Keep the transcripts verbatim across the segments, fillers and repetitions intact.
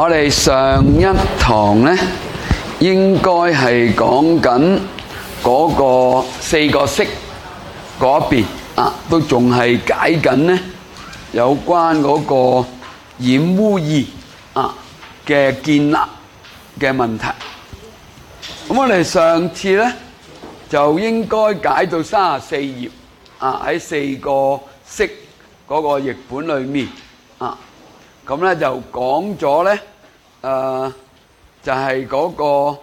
我哋上一堂呢，應該係講緊嗰個四個色嗰邊啊，都仲係解緊呢有關嗰個染污義啊嘅建立嘅問題。咁我哋上次呢就應該解到三十四頁啊，喺四個色嗰個譯本裏面啊。咁咧就講咗咧，誒就係嗰個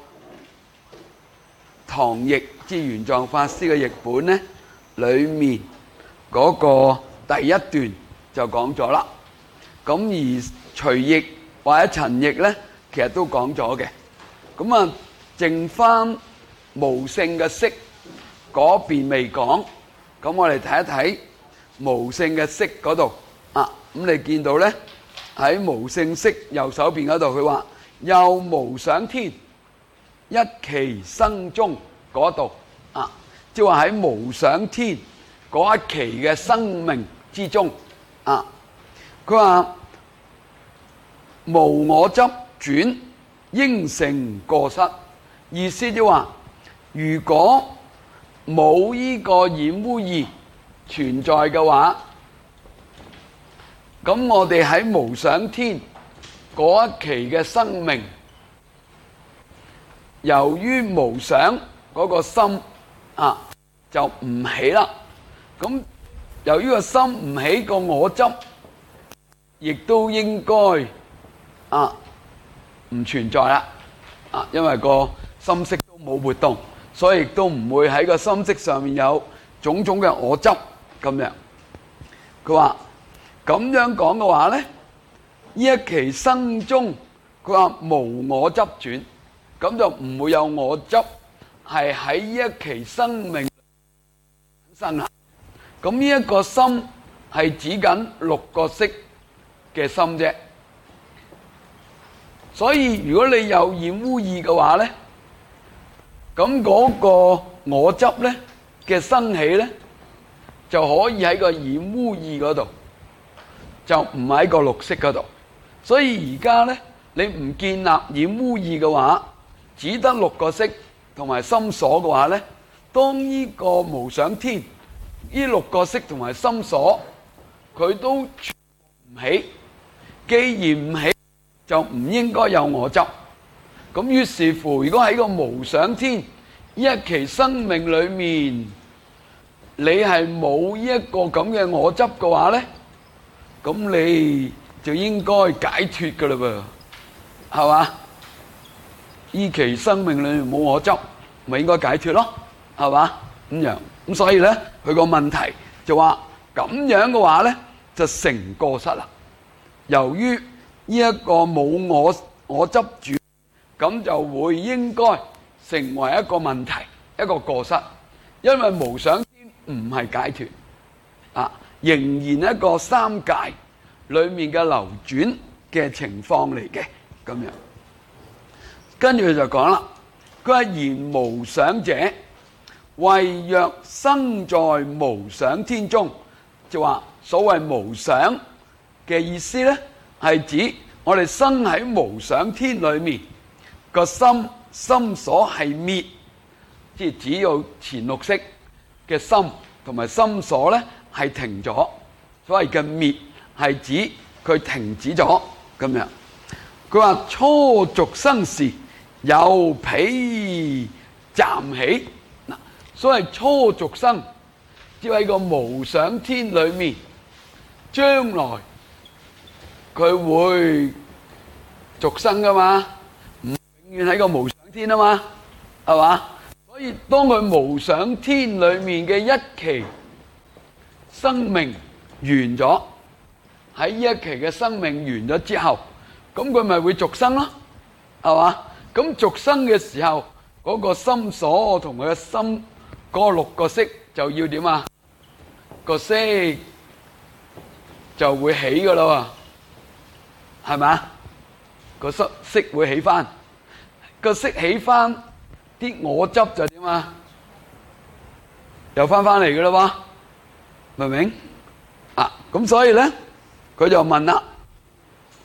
唐譯之玄奘法師嘅譯本咧，裏面嗰個第一段就講咗啦。咁而隨譯或者陳譯咧，其實都講咗嘅。咁啊，剩翻無性嘅色嗰邊未講。咁我哋睇一睇無性嘅色嗰度啊。咁你見到咧？喺無性色右手邊嗰度，佢話又無想天一期生中嗰度啊，即係話喺無想天嗰一期嘅生命之中啊，佢話無我執轉應成過失，意思即係話如果冇呢個染污義存在嘅話，咁我哋喺無想天嗰一期嘅生命，由於無想嗰個心啊就唔起啦。咁由於個心唔起，個我執亦都應該啊唔存在啦。啊，因為個心識都冇活動，所以亦都唔會喺個心識上面有種種嘅我執咁樣。佢話咁樣講嘅話咧，呢一期生中，佢話無我執轉，咁就唔會有我執係喺呢一期生命產生啦。咁呢一個心係指緊六個色嘅心啫。所以如果你有染污義嘅話咧，咁嗰個我執咧嘅生起咧，就可以喺個染污義嗰度。就唔喺個綠色嗰度，所以而家咧，你唔建立染污義嘅話，只得六個色同埋心所嘅話咧，當呢個無想天呢六個色同埋心所佢都唔起，既然唔起，就唔應該有我執。咁於是乎，如果喺個無想天呢一期生命裏面，你係冇呢一個咁嘅我執嘅話咧，咁你就應該解脫噶啦噃，係嘛？依期生命裏面冇我執，咪應該解脫咯，係嘛？咁樣咁所以咧，佢個問題就話咁樣嘅話咧，就成過失啦。由於呢一個冇我我執住，咁就會應該成為一個問題，一個過失，因為無想天唔係解脫啊。仍然一個三界裏面嘅流轉嘅情況嚟嘅，咁樣。跟住佢就講啦，佢話言無想者，謂若生在無想天中，就話所謂無想嘅意思咧，係指我哋生喺無想天裏面，個心心所係滅，即係只有前六識嘅心同埋心所咧。係停咗，所謂嘅滅係指佢停止咗咁樣。佢話初續生時由彼暫起，嗱，所謂初續生，即係喺個無想天裏面，將來佢會續生噶嘛，唔永遠喺個無想天啊嘛，係嘛？所以當佢無想天裏面嘅一期生命完咗，喺呢一期嘅生命完咗之後，咁佢咪會續生咯，係嘛？咁續生嘅時候，嗰個心所同佢嘅心嗰六個色就要點啊？個色就會起噶啦，係咪？個色色會起翻，個色起翻，啲我執就點啊？又翻翻嚟噶啦，明唔明？啊，咁所以咧，佢就問啦，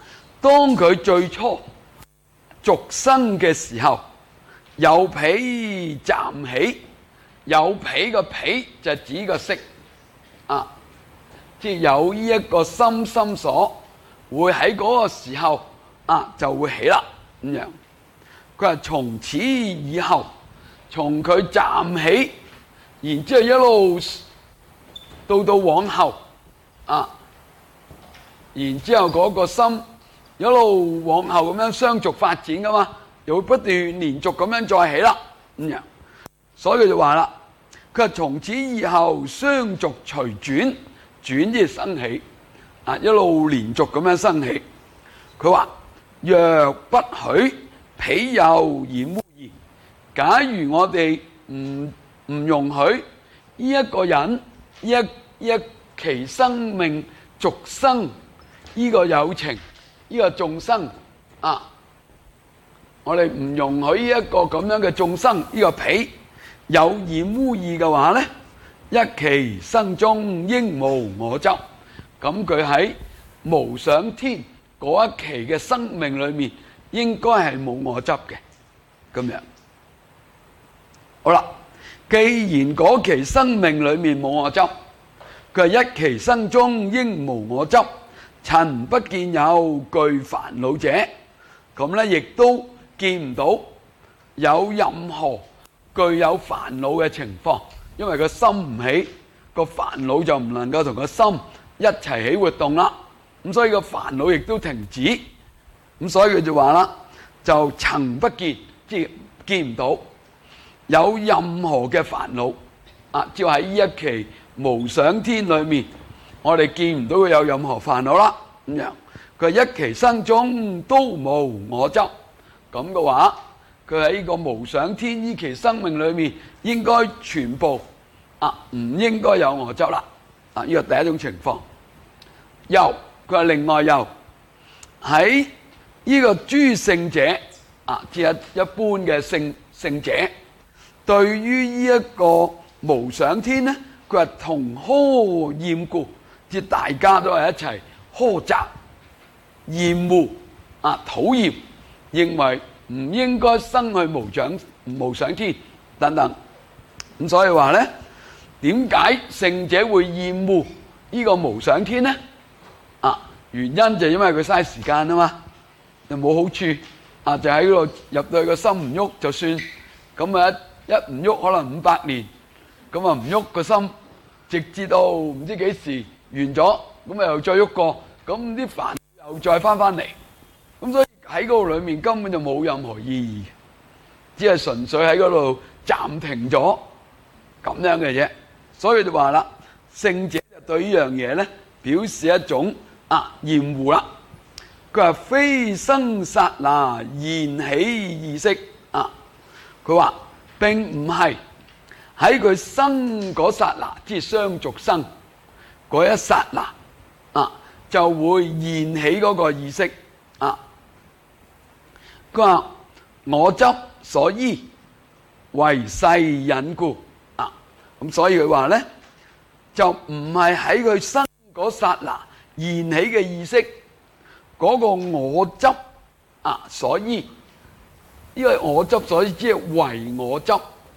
當佢最初續生嘅時候，有脾暫起，有脾個脾就指個色啊，即係有呢一個心心所，會喺嗰個時候啊就會起啦咁樣。佢話從此以後，從佢暫起，然之後一路到到往後啊，然之後嗰個心一路往後咁樣相續發展噶嘛，又會不斷連續咁樣再起啦咁樣。所以佢就話啦，佢話從此以後相續隨轉，轉即係生起啊，一路連續咁樣生起。佢話若不許脾有染污異，假如我哋唔唔容許呢一個人呢一呢一期生命續生呢個有情呢個眾生啊，我哋唔容許呢一個咁樣嘅眾生呢個脾有染污異嘅話咧，一期生中應無我執。咁佢喺無想天嗰一期嘅生命裏面，應該係冇我執嘅咁樣。好啦，既然嗰期生命裏面冇我執，佢係一期生中應無我執，曾不見有具煩惱者，咁咧亦都見唔到有任何具有煩惱嘅情況，因為個心唔起，個煩惱就唔能夠同個心一齊起活動啦。咁所以個煩惱亦都停止。咁所以佢就話啦，就曾不見，即係見唔到有任何嘅煩惱啊！只要喺呢一期無想天裏面，我哋見唔到佢有任何煩惱啦。咁樣佢一期生中都無我執，咁嘅話，佢喺呢個無想天呢期生命裏面，應該全部啊唔應該有我執啦。啊，呢個第一種情況。又佢話另外又喺呢個諸聖者啊，即係一般嘅聖聖者，對於呢一個無想天咧，佢話同呵厭故，即係大家都係一齊呵責、厭惡啊、討厭，認為唔應該生去無想無想天等等。咁所以話咧，點解聖者會厭惡呢個無想天咧？啊，原因就因為佢嘥時間啊嘛，又冇好處啊，就喺嗰度入到去個心唔喐就算，咁啊一一唔喐可能五百年，咁啊唔喐個心，直至到唔知幾時完咗，咁啊又再喐過，咁啲煩又再翻翻嚟，咁所以喺嗰度裏面根本就冇任何意義，只係純粹喺嗰度暫停咗咁樣嘅啫。所以就話啦，聖者就對呢樣嘢咧表示一種啊厭惡啦。佢話非生剎那現起意識啊，佢話並唔係喺佢生嗰剎那，即係相續生嗰一剎那啊，就會現起嗰個意識啊。佢話我執所依為世引故啊，咁所以佢話咧就唔係喺佢生嗰剎那現起嘅意識嗰個我執啊所依，因為我執所依即係為我執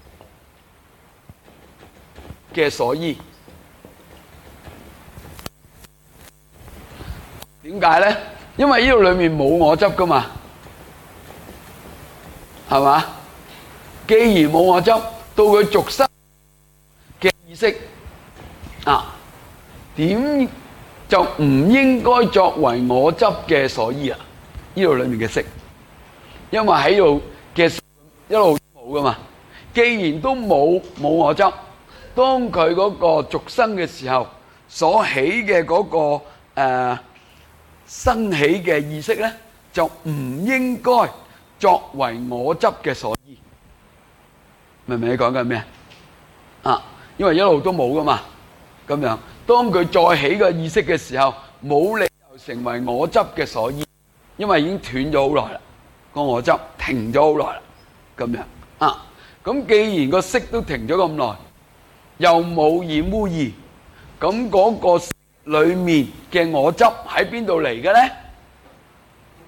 嘅所依。點解咧？因為呢度裏面冇我執噶嘛，係嘛？既然冇我執，到佢續生嘅意識啊，點就唔應該作為我執嘅所依啊？呢度裏面嘅識，因為喺度嘅一路冇噶嘛。既然都冇冇我執，當佢嗰個續生嘅時候所起嘅嗰個誒生起嘅意識咧，就唔應該作為我執嘅所依。明唔明你講緊咩啊？因為一路都冇噶嘛，咁樣當佢再起個意識嘅時候，冇理由成為我執嘅所依，因為已經斷咗好耐啦，個我執停咗好耐啦，咁樣啊。咁既然個識都停咗咁耐，又冇染污異，咁嗰個識裏面嘅我執喺邊度嚟嘅咧？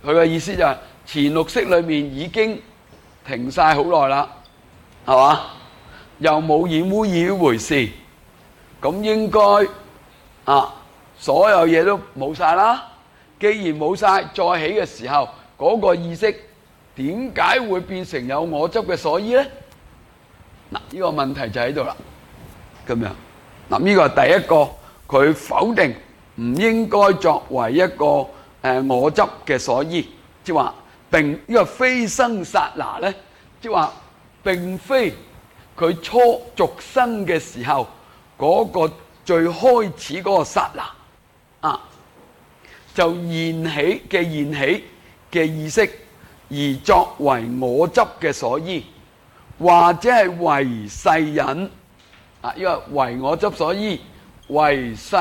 佢嘅意思就係前六識裏面已經停晒好耐啦，係嘛？又冇染污意呢回事，咁應該啊，所有嘢都冇晒啦。既然冇晒，再起嘅時候，嗰個意識點解會變成有我執嘅所依呢？嗱，呢個問題就喺度啦。咁樣，嗱，呢個係第一個，佢否定唔應該作為一個誒我執嘅所依，即係話並呢個非生剎那咧，即係話並非佢初續生嘅時候嗰個最開始嗰個剎那啊，就現起嘅現起嘅意識而作為我執嘅所依，或者係為世隱啊，呢個為我執所依，為世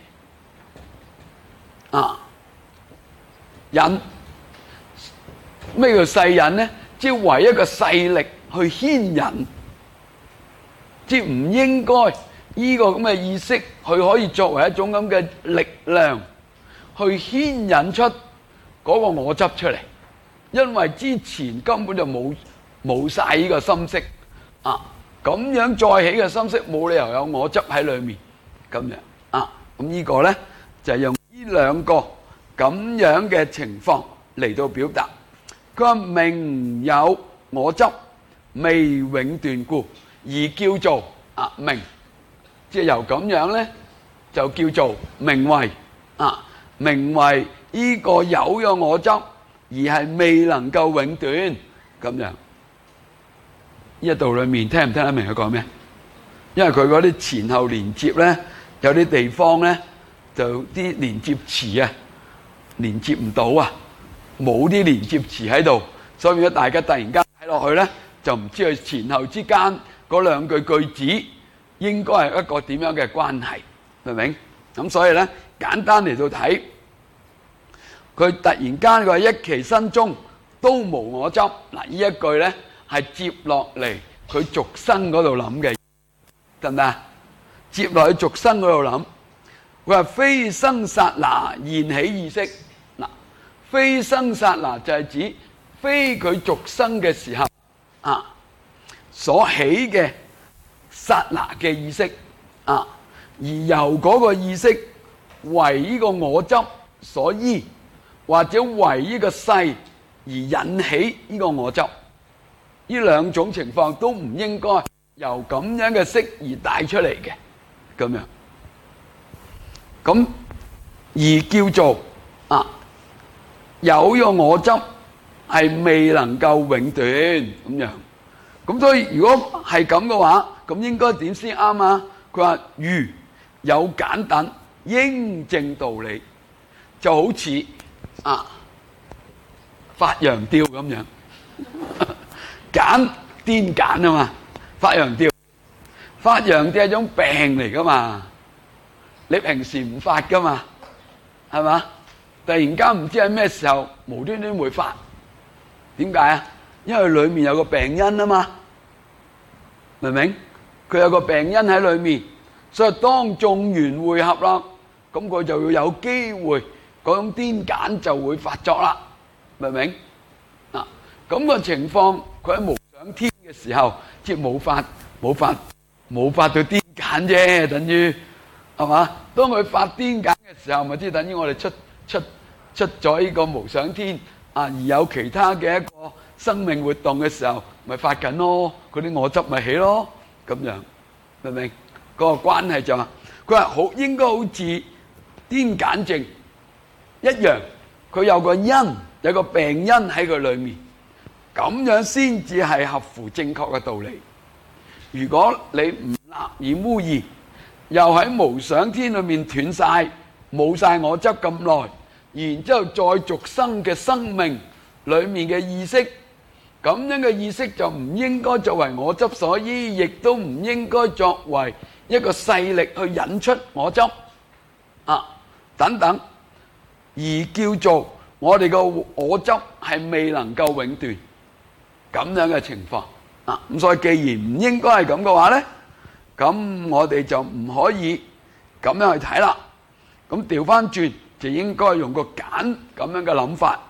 啊隱。咩叫世隱呢？即係為一個勢力去牽引，即係唔應該呢個咁嘅意識，佢可以作為一種咁嘅力量去牽引出嗰個我執出嚟，因為之前根本就冇冇晒呢個心識啊，咁樣再起嘅心識冇理由有我執喺裏面咁樣啊，咁呢個呢就係用呢兩個咁樣嘅情況嚟到表達。佢話明有我執未永斷故，而叫做啊明，即係由咁樣咧就叫做名為啊名為呢個有咗我執而係未能夠永斷咁樣。呢一度裏面聽唔聽得明佢講咩？因為佢嗰啲前後連接咧，有啲地方咧就啲連接詞啊連接唔到啊。冇啲連接詞喺度，所以如果大家突然間睇落去咧，就唔知佢前後之間嗰兩句句子應該係一個點樣嘅關係，明唔明？咁所以咧，簡單嚟到睇，佢突然間佢話一期生中都無我執，嗱呢一句咧係接落嚟佢續生嗰度諗嘅，得唔得啊？接落去續生嗰度諗，佢話非生剎那現起意識。非生剎那就係指非佢續生嘅時候啊所起嘅剎那嘅意識啊，而由嗰個意識為呢個我執所依，或者為呢個世而引起呢個我執，呢兩種情況都唔應該由咁樣嘅識而帶出嚟嘅，咁樣咁而叫做啊。有咗我執係未能夠永斷咁樣，咁所以如果係咁嘅話，咁應該點先啱啊？佢話如有簡等應正道理，就好似啊發羊吊咁樣，簡癲簡啊嘛，發羊吊，發羊吊係一種病嚟噶嘛，你平時唔發噶嘛，係嘛？突然間唔知喺咩時候無端端會發，點解啊？因為裏面有個病因啊嘛，明唔明？佢有個病因喺裏面，所以當眾緣會合啦，咁佢就要有機會嗰種癲癇就會發作啦，明唔明？嗱，咁個情況佢喺無想天嘅時候，即係冇發冇發冇發到癲癇啫，等於係嘛？當佢發癲癇嘅時候，咪即係等於我哋出。出出咗呢個無想天啊，而有其他嘅一個生命活動嘅時候，咪發緊咯，嗰啲我執咪起咯，咁樣明唔明？嗰個關係就話，佢話好應該好似癲癇症一樣，佢有個因，有個病因喺佢裏面，咁樣先至係合乎正確嘅道理。如果你唔立染污意，又喺無想天裏面斷晒。冇晒我執咁耐，然之後再續生嘅生命裏面嘅意識，咁樣嘅意識就唔應該作為我執所依，亦都唔應該作為一個勢力去引出我執啊等等，而叫做我哋個我執係未能夠永斷咁樣嘅情況啊。咁所以既然唔應該係咁嘅話咧，咁我哋就唔可以咁樣去睇啦。咁調翻轉就應該用個簡咁樣嘅諗法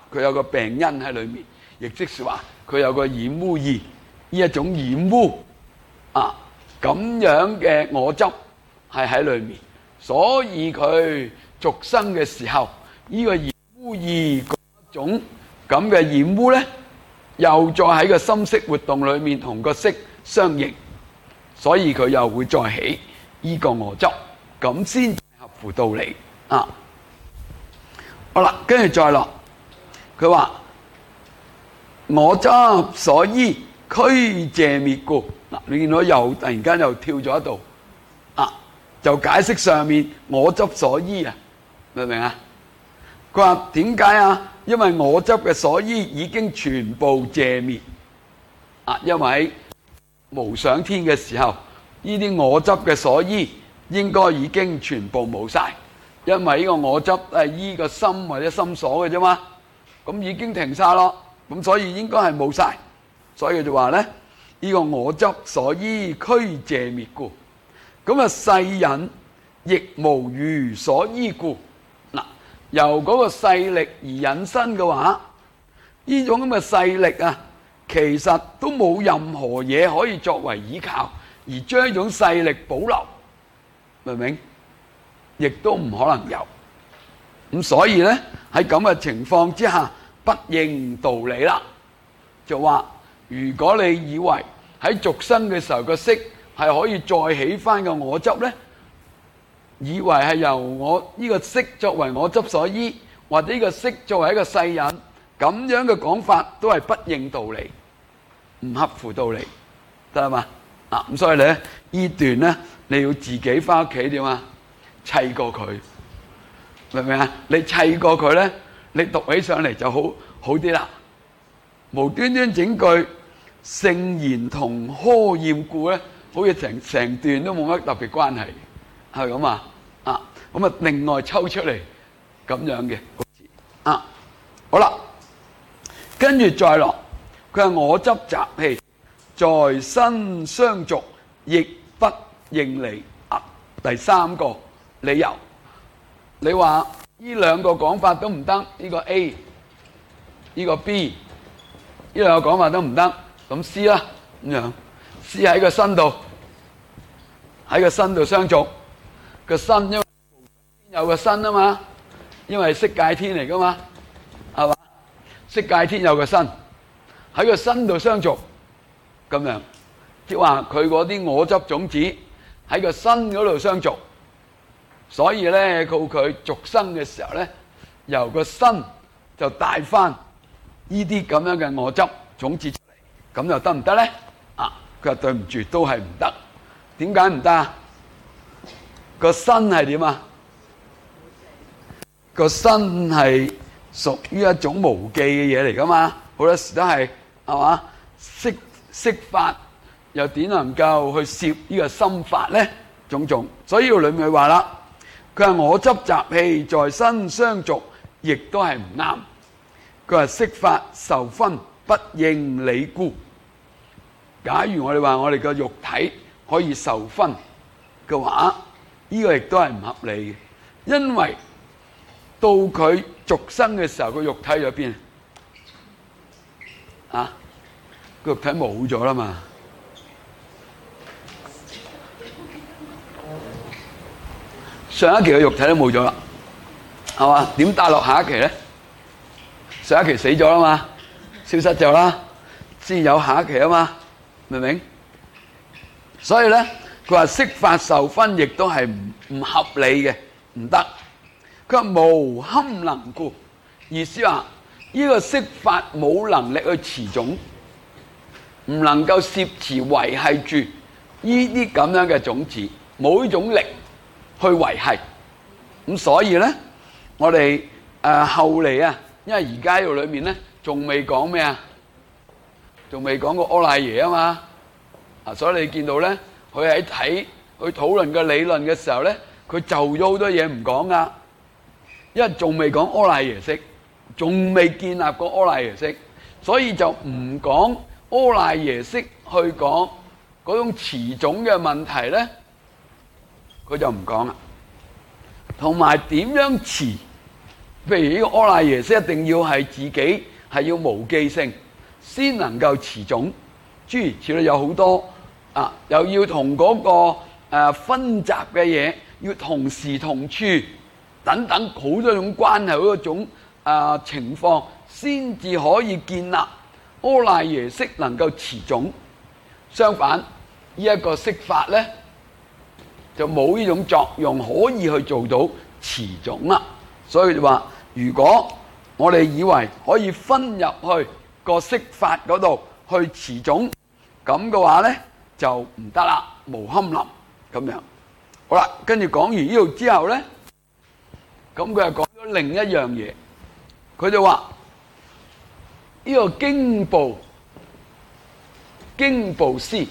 佢有個病因喺裏面，亦即是話佢有個染污意，呢一種染污啊咁樣嘅我執係喺裏面，所以佢續生嘅時候，呢、這個染污意嗰種咁嘅染污咧，又再喺個心識活動裏面同個識相應，所以佢又會再起呢個我執，咁先合乎道理啊！好啦，跟住再落，佢話我執所依俱謝滅故。嗱，你見到又突然間又跳咗一度啊，就解釋上面我執所依啊，明唔明啊？佢話點解啊？因為我執嘅所依已經全部謝滅啊，因為喺無想天嘅時候，呢啲我執嘅所依應該已經全部冇晒。因為呢個我執係依個心或者心所嘅啫嘛，咁已經停晒咯，咁所以應該係冇晒，所以佢就話咧，呢個我執所依俱謝滅故，咁啊世引亦無餘所依故。嗱，由嗰個勢力而引申嘅話，呢種咁嘅勢力啊，其實都冇任何嘢可以作為依靠，而將呢種勢力保留，明唔明？亦都唔可能有，咁所以咧喺咁嘅情況之下，不應道理啦。就話如果你以為喺續生嘅時候個識係可以再起翻個我執咧，以為係由我呢個識作為我執所依，或者呢個識作為一個世引，咁樣嘅講法都係不應道理，唔合乎道理，得嘛？啊，咁所以咧呢段咧你要自己翻屋企點啊？砌過佢，明唔明啊？你砌過佢咧，你讀起上嚟就好好啲啦。無端端整句聖言同呵厭故咧，好似成成段都冇乜特別關係，係咁啊？啊，咁啊，另外抽出嚟咁樣嘅啊，好啦，跟住再落，佢話我執習氣在身相續，亦不應理啊。第三個理由，你話呢兩個講法都唔得，呢個 A， 呢個 B， 呢兩個講法都唔得，咁 C 啦咁樣 ，C 喺個身度，喺個身度相續，個身因為有個身啊嘛，因為色界天嚟噶嘛，係嘛？色界天有個身，喺個身度相續，咁樣即係話佢嗰啲我執種子喺個身嗰度相續。所以咧，告佢續生嘅時候咧，由個身就帶翻呢啲咁樣嘅我執種子出嚟，咁又得唔得咧？啊，佢話對唔住，都係唔得。點解唔得啊？個身係點啊？個身係屬於一種無記嘅嘢嚟噶嘛，好多時都係係嘛？識識法又點能夠去攝呢個心法咧？種種，所以裏面話啦。佢話我執習氣在身相續，亦都係唔啱。佢話色法受分不應理故。假如我哋話我哋個肉體可以受分嘅話，呢個亦都係唔合理嘅，因為到佢續生嘅時候，個肉體喺邊啊？個肉體冇咗啦嘛。上一期嘅肉體都冇咗啦，係嘛？點帶落下一期咧？上一期死咗啦嘛，消失咗啦，先有下一期啊嘛，明唔明？所以咧，佢話色法受分亦都係唔唔合理嘅，唔得。佢話無堪能故，意思話呢個色法冇能力去持種，唔能夠攝持維繫住呢啲咁樣嘅種子，冇呢種力去維繫。咁所以咧，我哋誒後嚟啊，因為而家呢度裏面咧，仲未講咩啊，仲未講過阿賴耶啊嘛，啊，所以你見到咧，佢喺睇去討論個理論嘅時候咧，佢就咗好多嘢唔講噶，因為仲未講阿賴耶識，仲未建立過阿賴耶識，所以就唔講阿賴耶識去講嗰種持種嘅問題咧，佢就唔講啦。同埋點樣持譬如呢個阿賴耶識一定要係自己係要無記性，先能夠持種。諸如此類有好多啊，又要同嗰、那個、啊、分集嘅嘢要同時同處等等好多種關係，好多種啊情況，先至可以建立阿賴耶識能夠持種。相反，呢、這、一個識法咧就冇呢種作用，可以去做到持種啦。所以就話，如果我哋以為可以分入去個識法嗰度去持種，咁嘅話咧就唔得啦，無堪臨咁樣。好啦，跟住講完呢度之後咧，咁佢又講咗另一樣嘢，佢就話呢個經部經部師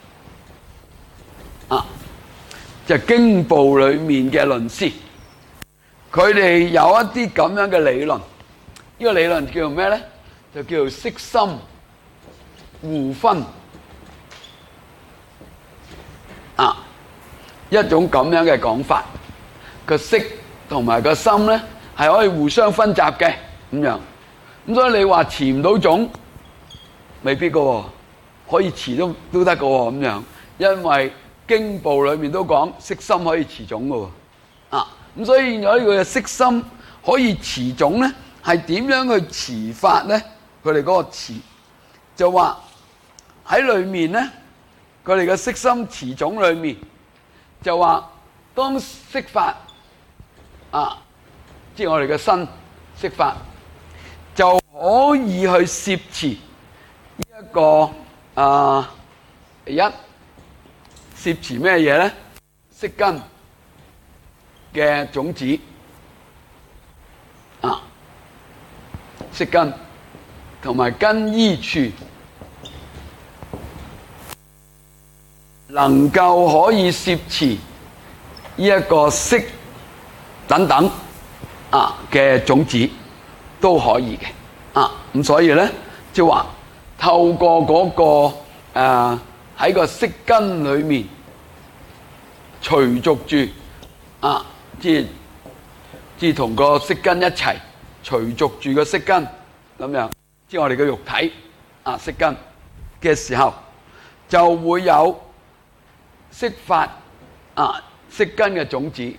啊，就係經部裏面嘅論師，佢哋有一啲咁樣嘅理論。呢個理論叫做咩咧？就叫做色心互分啊，一種咁樣嘅講法。個色同埋個心咧係可以互相分集嘅咁樣。咁所以你話持唔到種，未必噶，可以持都都得噶咁樣。因為經部裏面都講色心可以持種噶啊。咁所以有呢個色心可以持種咧，係點樣去持法咧？佢哋嗰個持就話喺裏面咧，佢哋嘅色心持種裏面就話，當色法啊，即係我哋嘅身色法，就可以去攝持呢一個啊，一攝持咩嘢咧？色根嘅種子啊，色根同埋根依處，能夠可以攝持呢一個色等等啊嘅種子都可以嘅啊。咁所以咧，即係話透過嗰個誒喺個色根裏面隨逐住啊，即係即係同個色根一齊隨逐住個色根咁樣，即係我哋嘅肉體啊色根嘅時候，就會有色法啊色根嘅種子，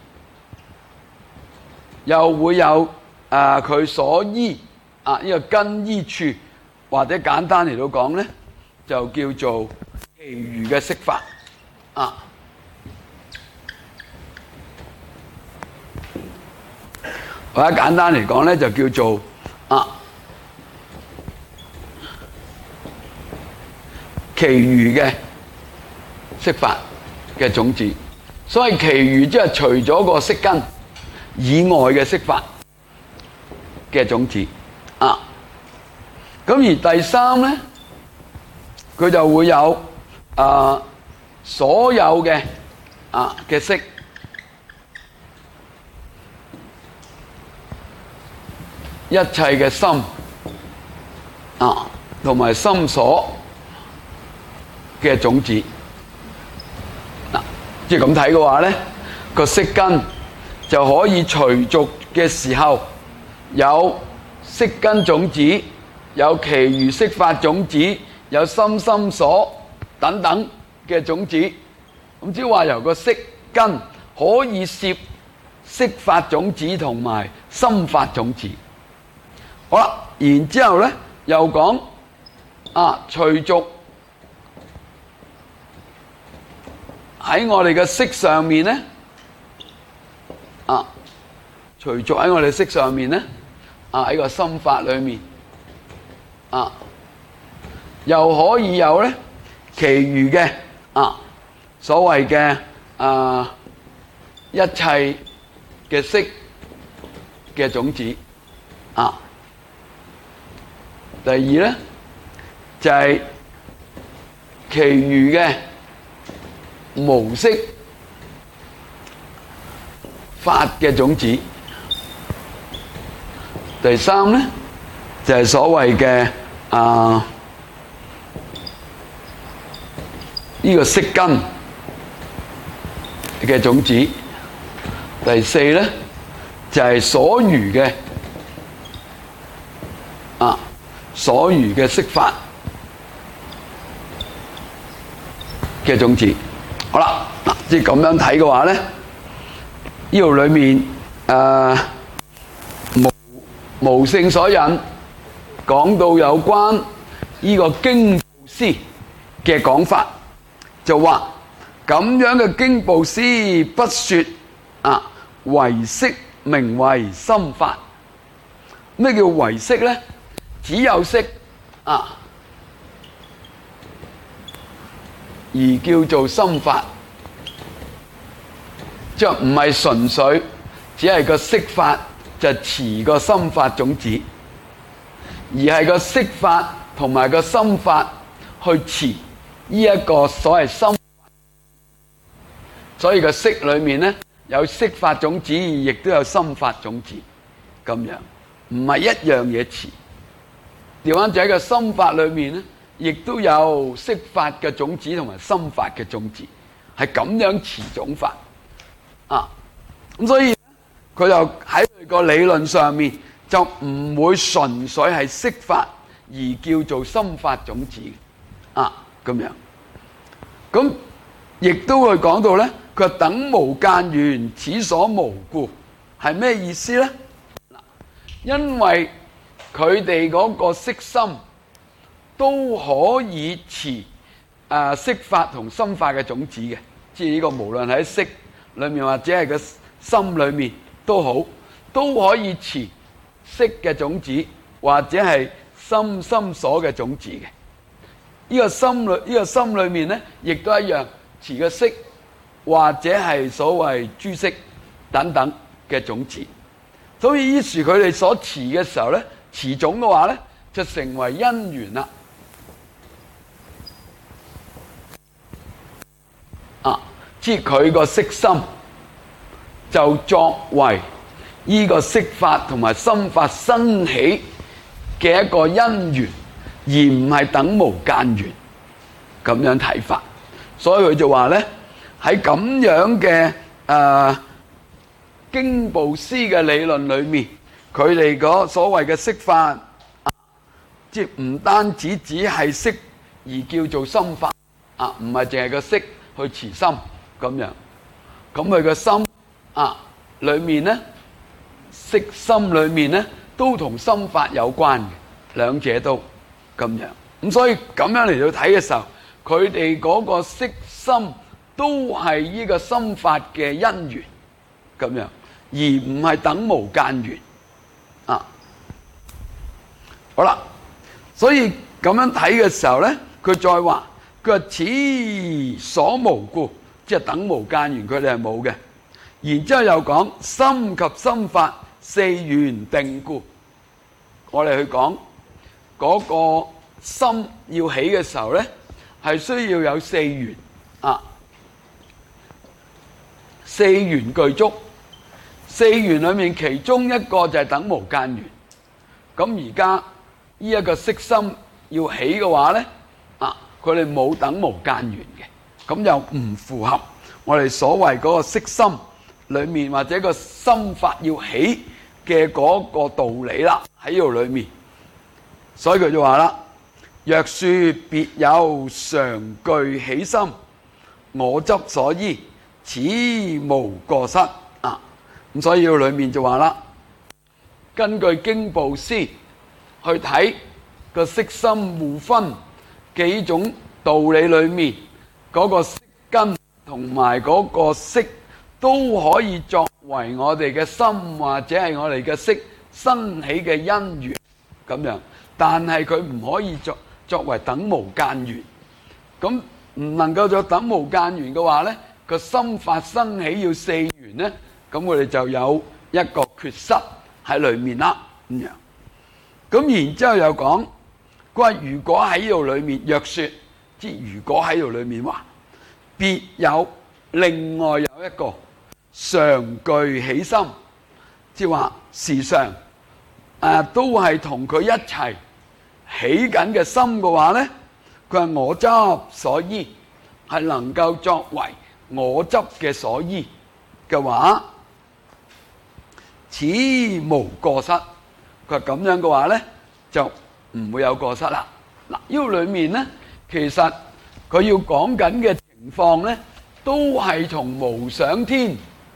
又會有啊佢所依啊呢個根依處，或者簡單嚟到講咧，就叫做其餘嘅色法啊。或者簡單嚟講咧，就叫做啊其餘嘅色法嘅種子。所以其餘即係除咗個色根以外嘅色法嘅種子啊。咁而第三咧，佢就會有啊所有嘅啊嘅色。一切嘅心啊，同埋心所嘅種子嗱，即係咁睇嘅話咧，個色根就可以隨逐嘅時候有色根種子，有其餘色法種子，有心心所等等嘅種子。咁即係話由個色根可以攝色法種子同埋心法種子。好啦，然之後咧又講啊，隨逐喺我哋嘅色上面咧，啊，隨逐喺我哋色上面咧，啊喺個心法裏面，啊，又可以有咧其餘嘅啊所謂嘅啊一切嘅色嘅種子啊。第二咧就係其餘嘅無色法嘅種子。第三咧就係所謂嘅啊呢個色根嘅種子。第四咧就係所餘嘅所餘嘅色法嘅種子。好啦，嗱，即係咁樣睇嘅話咧，呢度裏面誒無無性所引講到有關呢個經部施嘅講法，就話咁樣嘅經部施不說啊，唯識名為心法。咩叫唯識咧？只有識啊，而叫做心法，即係唔係純粹只係個識法就持個心法種子，而係個識法同埋個心法去持呢一個所謂心法。所以個識裏面咧有識法種子，亦都有心法種子，咁樣唔係一樣嘢持。調翻轉喺個心法裏面咧，亦都有識法嘅種子同埋心法嘅種子，係咁樣持種法啊。咁所以佢就喺佢個理論上面就唔會純粹係識法而叫做心法種子啊，咁樣。咁亦都會講到咧，佢話等無間緣，此所無故，係咩意思咧？因為佢哋嗰個識心都可以持誒識法同心法嘅種子嘅，即係呢個無論喺識裏面或者係個心裏面都好，都可以持識嘅種子或者係心心所嘅種子嘅。呢個心裏呢個心裏面咧，亦都一樣持個識或者係所謂諸識等等嘅種子。所以於是佢哋所持嘅時候咧，持種嘅話咧，就成為因緣啦。啊，即係佢個識心就作為呢個識法同埋心法生起嘅一個因緣，而唔係等無間緣咁樣睇法。所以佢就話咧，喺咁樣嘅誒經部施嘅理論裏面，佢哋嗰所謂嘅識法，即係唔單止只係識而叫做心法啊，唔係淨係個識去持心咁樣。咁佢個心啊裏面咧，識心裏面咧都同心法有關嘅，兩者都咁樣。咁所以咁樣嚟到睇嘅時候，佢哋嗰個識心都係呢個心法嘅因緣咁樣，而唔係等無間緣啊。好啦，所以咁樣睇嘅時候咧，佢再話佢話此所無故，即係等無間緣，佢哋係冇嘅。然之後又講心及心法四緣定故，我哋去講嗰個心要起嘅時候咧，係需要有四緣啊，四緣具足。四緣裏面其中一個就係等無間緣。咁而家呢一個識心要起嘅話咧，啊，佢哋冇等無間緣嘅，咁又唔符合我哋所謂嗰個識心裏面或者個心法要起嘅嗰個道理啦，喺呢度裏面。所以佢就話啦，若說別有常具起心，我執所依，此無過失啊。咁所以呢度裏面就話啦，根據經部施去睇個識心互分幾種道理裏面，嗰個識根同埋嗰個識都可以作為我哋嘅心或者係我哋嘅識生起嘅因緣咁樣，但係佢唔可以作作為等無間緣。咁唔能夠做等無間緣嘅話咧，個心法生起要四緣咧，咁我哋就有一個缺失喺裏面啦咁樣。咁然之後又講，佢話如果喺呢度裏面，若說即係如果喺度裏面話，別有另外有一個常具起心，即係話時常誒都係同佢一齊起緊嘅心嘅話咧，佢話我執所依，係能夠作為我執嘅所依嘅話，此無過失。佢話咁樣嘅話咧，就唔會有過失啦。嗱，呢個裏面咧，其實佢要講緊嘅情況咧，都係同無想天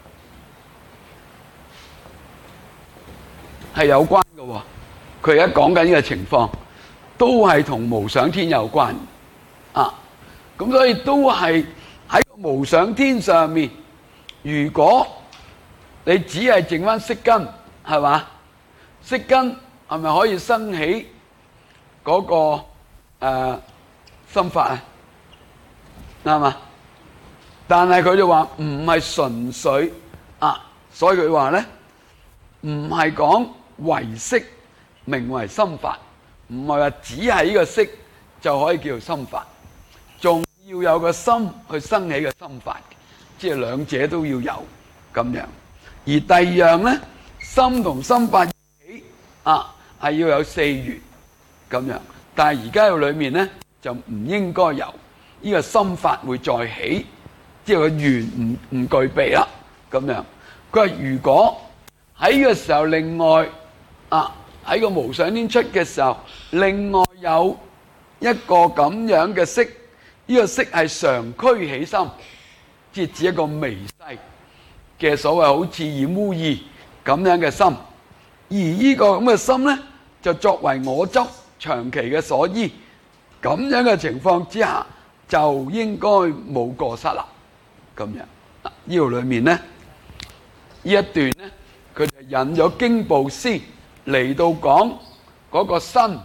係有關嘅喎。佢而家講緊呢個情況，都係同無想天有關啊。咁所以都係喺無想天上面，如果你只係剩翻色根，係嘛？色根係咪可以生起嗰、那個誒、呃、心法啊？啱嘛？但係佢就話唔係純粹啊，所以佢話咧唔係講唯色名為心法，唔係話只係呢個色就可以叫做心法，仲要有個心去生起個心法，即係兩者都要有咁樣。而第二樣咧，心同心法一起啊，係要有四緣咁樣。但係而家嘅裏面咧，就唔應該有呢個心法會再起，即係個緣唔唔具備啦咁樣。佢話如果喺呢個時候，另外啊喺個無想天出嘅時候，另外有一個咁樣嘅色，呢個色係常俱起心，即係指一個微細嘅所謂好似染污意咁樣嘅心，而呢個咁嘅心咧，就作為我執長期嘅所依，咁樣嘅情況之下，就應該冇過失啦。咁樣呢度裏面咧，呢一段咧，佢就引咗經部師嚟到講嗰個身，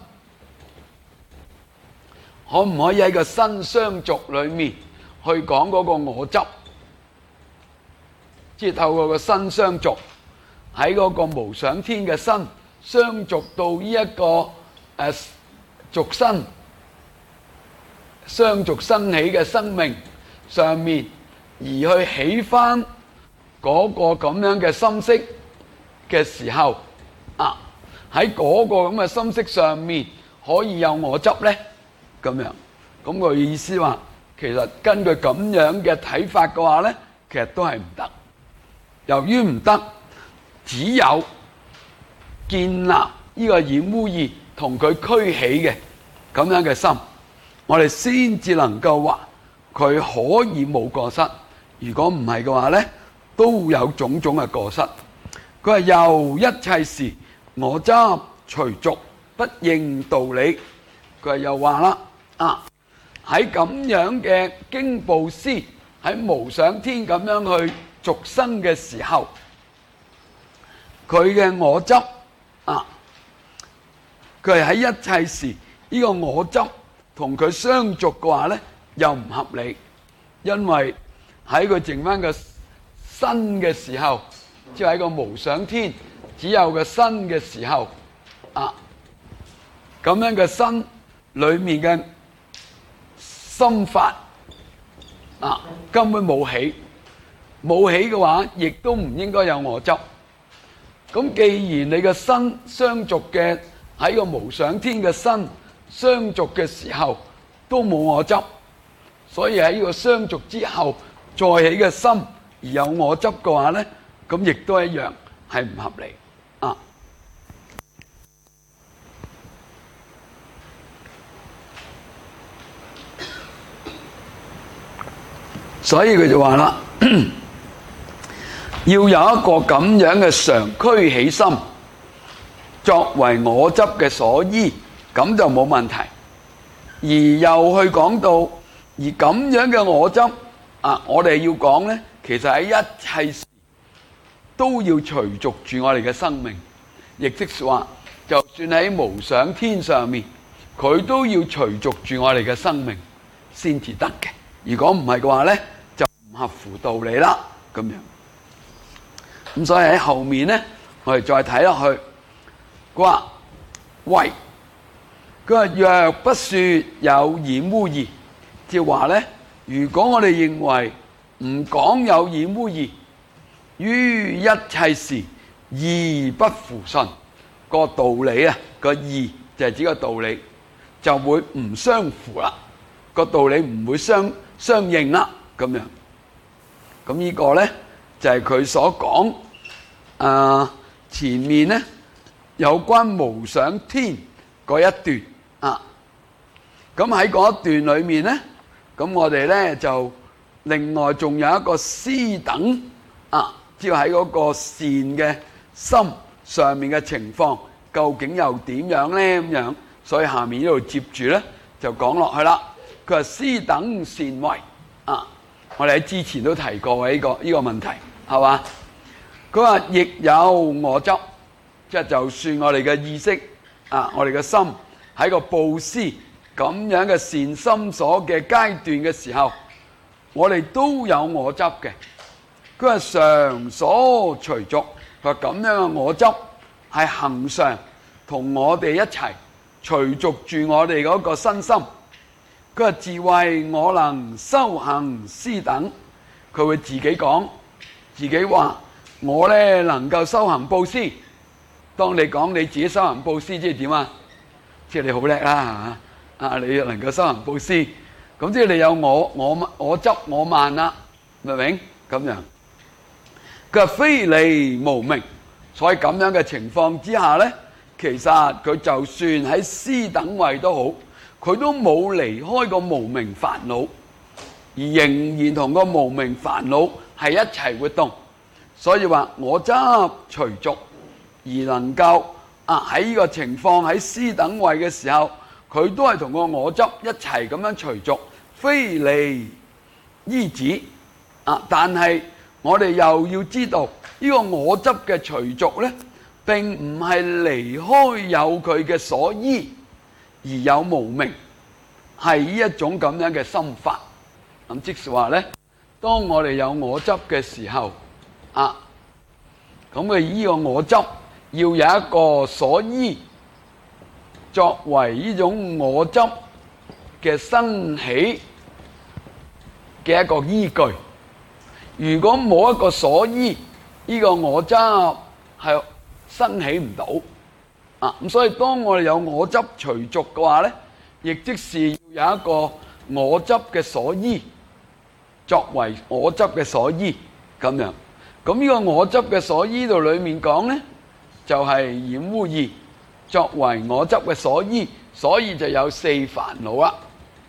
可唔可以喺個身相續裏面去講嗰個我執？即係透過個身相續，喺嗰個無想天嘅身相續到呢、這、一個誒、呃、續身相續生起嘅生命上面，而去起翻嗰個咁樣嘅心識嘅時候，啊喺嗰個咁嘅心識上面可以有我執咧？咁樣咁個意思話，其實根據咁樣嘅睇法嘅話咧，其實都係唔得。由於唔得，只有建立呢個染污意同佢俱起嘅咁樣嘅心，我哋先至能夠話佢可以冇過失。如果唔係嘅話咧，都有種種嘅過失。佢話又一切時我執隨逐不應道理。佢又話啦，啊喺咁樣嘅經部師喺無想天咁樣去續生嘅時候，佢嘅我執啊，佢係喺一切時呢個我執同佢相續嘅話咧，又唔合理，因為喺佢剩翻個身嘅時候，即係喺個無想天只有個身嘅時候啊，咁樣嘅身裏面嘅心法啊，根本冇起。冇起嘅話，亦都唔應該有我執。咁既然你嘅身相續嘅喺個無想天嘅身相續嘅時候都冇我執，所以喺呢個相續之後再起嘅心而有我執嘅話咧，咁亦都一樣係唔合理啊。所以佢就話啦，要有一個咁樣嘅常俱起心，作為我執嘅所依，咁就冇問題。而又去講到，而咁樣嘅我執啊，我哋要講呢，其實喺一切時都要隨逐住我哋嘅生命，亦即是話，就算喺無想天上面，佢都要隨逐住我哋嘅生命先至得嘅。如果唔係嘅話呢，就唔合乎道理啦，咁樣。咁所以喺後面咧，我哋再睇落去，佢話喂，佢話若不說有染污意，即係話咧，如果我哋認為唔講有染污意，於一切時義不符順，個道理啊，個義就係指個道理就會唔相符啦，個道理唔會相相應啦，咁樣。咁呢個咧就係佢所講，啊前面咧有關無想天嗰一段啊。咁喺嗰一段裏面咧，咁我哋咧就另外仲有一個斯等啊，只要喺嗰個善嘅心上面嘅情況，究竟又點樣咧？咁樣，所以下面呢度接住咧就講落去啦。佢話斯等善慧啊，我哋喺之前都提過嘅呢個呢個問題，係嘛？佢話亦有我執，即係就算我哋嘅意識啊，我哋嘅心喺個布施咁樣嘅善心所嘅階段嘅時候，我哋都有我執嘅。佢話常所隨逐，佢話咁樣嘅我執係恆常同我哋一齊隨逐住我哋嗰個身心。佢話自謂我能修行斯等，佢會自己講，自己話我咧能夠修行布施。當你講你自己修行布施，即係點啊？即係你好叻啦嚇！啊，你能夠修行布施，咁即係你有我我我執我慢啦，明唔明？咁樣佢話非離無明，所以咁樣嘅情況之下咧，其實佢就算喺斯等位都好，佢都冇離開個無明煩惱，而仍然同個無明煩惱係一齊活動。所以話我執隨逐，而能夠啊喺呢個情況喺斯等位嘅時候，佢都係同個我執一齊咁樣隨逐，非離依止啊！但係我哋又要知道呢個我執嘅隨逐咧，並唔係離開有佢嘅所依而有無明，係呢一種咁樣嘅心法。咁即是話咧，當我哋有我執嘅時候啊，咁嘅呢個我執要有一個所依，作為呢種我執嘅生起嘅一個依據。如果冇一個所依，呢個我執係生起唔到啊。咁所以當我哋有我執隨逐嘅話咧，亦即是要有一個我執嘅所依，作為我執嘅所依咁樣。咁呢個我執嘅所依度裏面講咧，就係染污二作為我執嘅所依，所以就有四煩惱啦。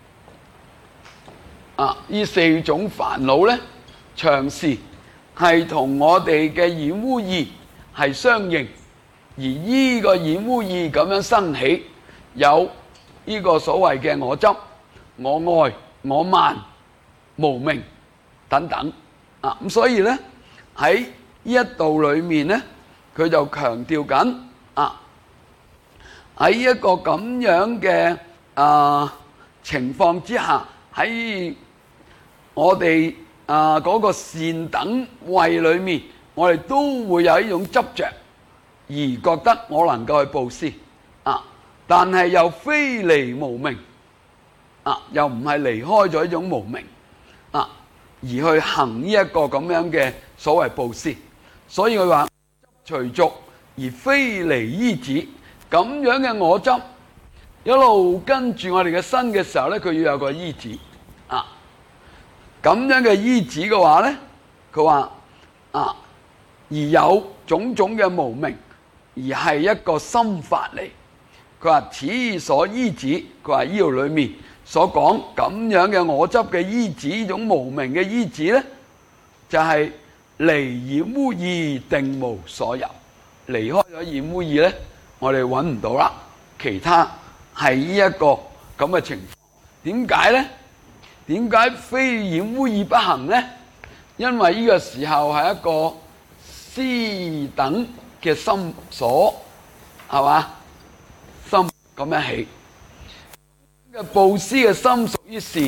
啊，呢四種煩惱咧，長時係同我哋嘅染污二係相應，而呢個染污二咁樣生起，有呢個所謂嘅我執、我愛、我慢、無明等等。啊，咁所以咧喺呢一度裏面咧，佢就強調緊啊，喺一個咁樣嘅啊情況之下，喺我哋啊嗰個善等位裏面，我哋都會有呢種執着，而覺得我能夠去布施啊，但係又非離無明啊，又唔係離開咗呢種無明啊，而去行呢一個咁樣嘅所謂布施。所以佢話隨逐而非離依止，咁樣嘅我執一路跟住我哋嘅身嘅時候咧，佢要有個依止啊。咁樣嘅依止嘅話咧，佢話啊，而有種種嘅無明，而係一個心法嚟。佢話此所依止，佢話呢度裏面所講咁樣嘅我執嘅依止，呢種無明嘅依止咧，就係、是。離染污二定無所有，離開咗染污二咧，我哋揾唔到啦。其他係呢一個咁嘅情況，點解咧？點解非染污二不行咧？因為呢個時候係一個斯等嘅心所，係嘛？心咁樣起嘅布施嘅心屬於善，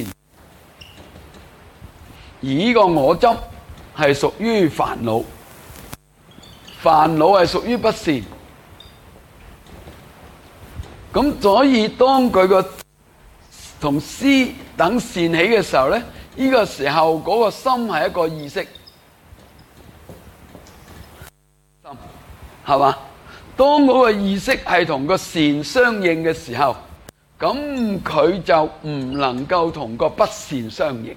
而呢個我執係屬於煩惱，煩惱係屬於不善。咁所以當佢個同斯等善起嘅時候咧，呢個時候嗰個心係一個意識心，係嘛？當嗰個意識係同個善相應嘅時候，咁佢就唔能夠同個不善相應，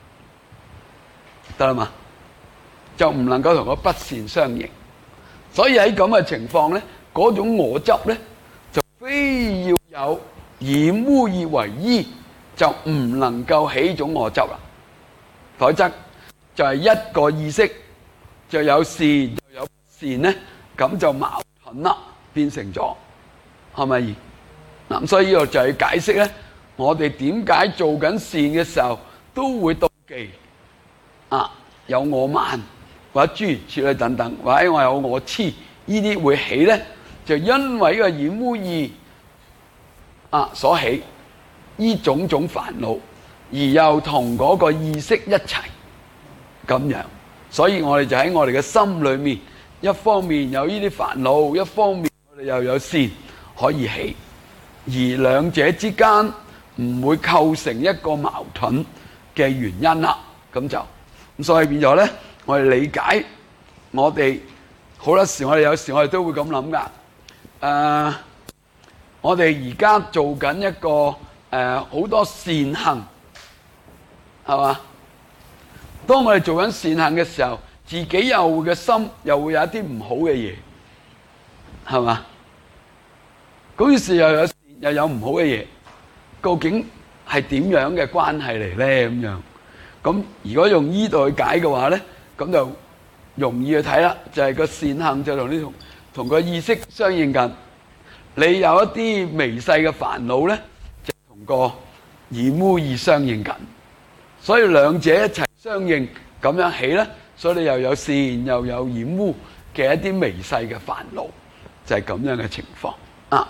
得啦嘛？就唔能夠同個不善相應，所以喺咁嘅情況咧，嗰種我執咧就非要有染污意為依，就唔能夠起種我執啦。否則就係一個意識就有善就有不善咧，咁就矛盾啦，變成咗係咪？嗱，所以呢個就係解釋咧，我哋點解做緊善嘅時候都會妒忌啊，有我慢或者諸如此類等等，或者我有我痴，呢啲會起咧，就因為呢個染污意啊所起呢種種煩惱，而又同嗰個意識一齊咁樣，所以我哋就喺我哋嘅心裏面，一方面有呢啲煩惱，一方面我哋又有善可以起，而兩者之間唔會構成一個矛盾嘅原因啦。咁就咁，所以變咗咧，我哋理解我哋好多時，我哋有時我哋都會咁諗噶。誒，我哋而家做緊一個誒好多善行，係嘛？當我哋做緊善行嘅時候，自己又嘅心又會有一啲唔好嘅嘢，係嘛？嗰時又有善又有唔好嘅嘢，究竟係點樣嘅關係嚟咧？咁樣咁如果用依度去解嘅話咧，咁就容易去睇啦。就係個善行就同呢同同個意識相應緊。你有一啲微細嘅煩惱咧，就同個染污意相應緊。所以兩者一齊相應咁樣起咧，所以你又有善又有染污嘅一啲微細嘅煩惱，就係咁樣嘅情況啊。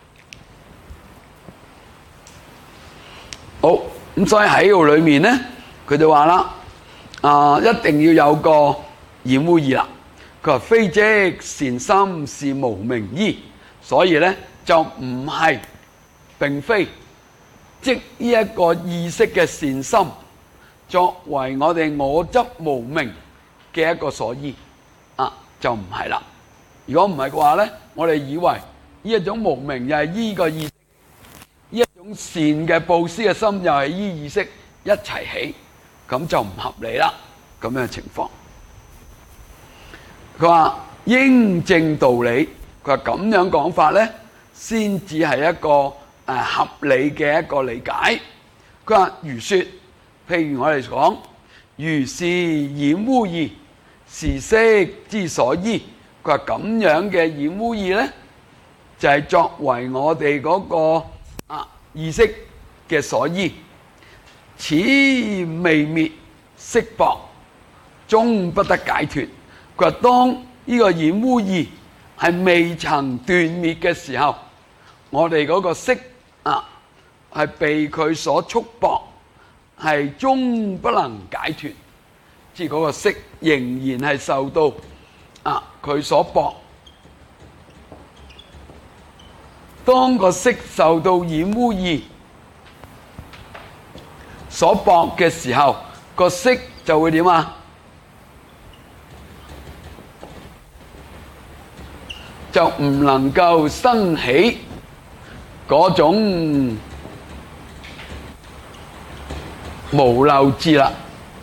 好，咁所以喺度裏面咧，佢就話啦，啊一定要有個染污意啦。佢話非即善心是無明依，所以咧就唔係並非即呢一個意識嘅善心作為我哋我執無明嘅一個所依啊，就唔係啦。如果唔係嘅話咧，我哋以為呢一種無明又係依個意識，呢一種善嘅布施嘅心又係依意識一齊起，咁就唔合理啦。咁樣嘅情況，佢話應正道理，佢話咁樣講法咧，先至係一個誒合理嘅一個理解。佢話如說，譬如我哋講，如是染污意，是識之所依。佢話咁樣嘅染污意咧，就係、是、作為我哋嗰、那個啊意識嘅所依。此未滅識薄，終不得解脫。佢話當呢個染污意係未曾斷滅嘅時候，我哋嗰個識啊係被佢所束縛，係終不能解脫，即係嗰個識仍然係受到啊佢所縛。當個識受到染污意所縛嘅時候，個識就會點啊？就唔能夠生起嗰種無漏智啦，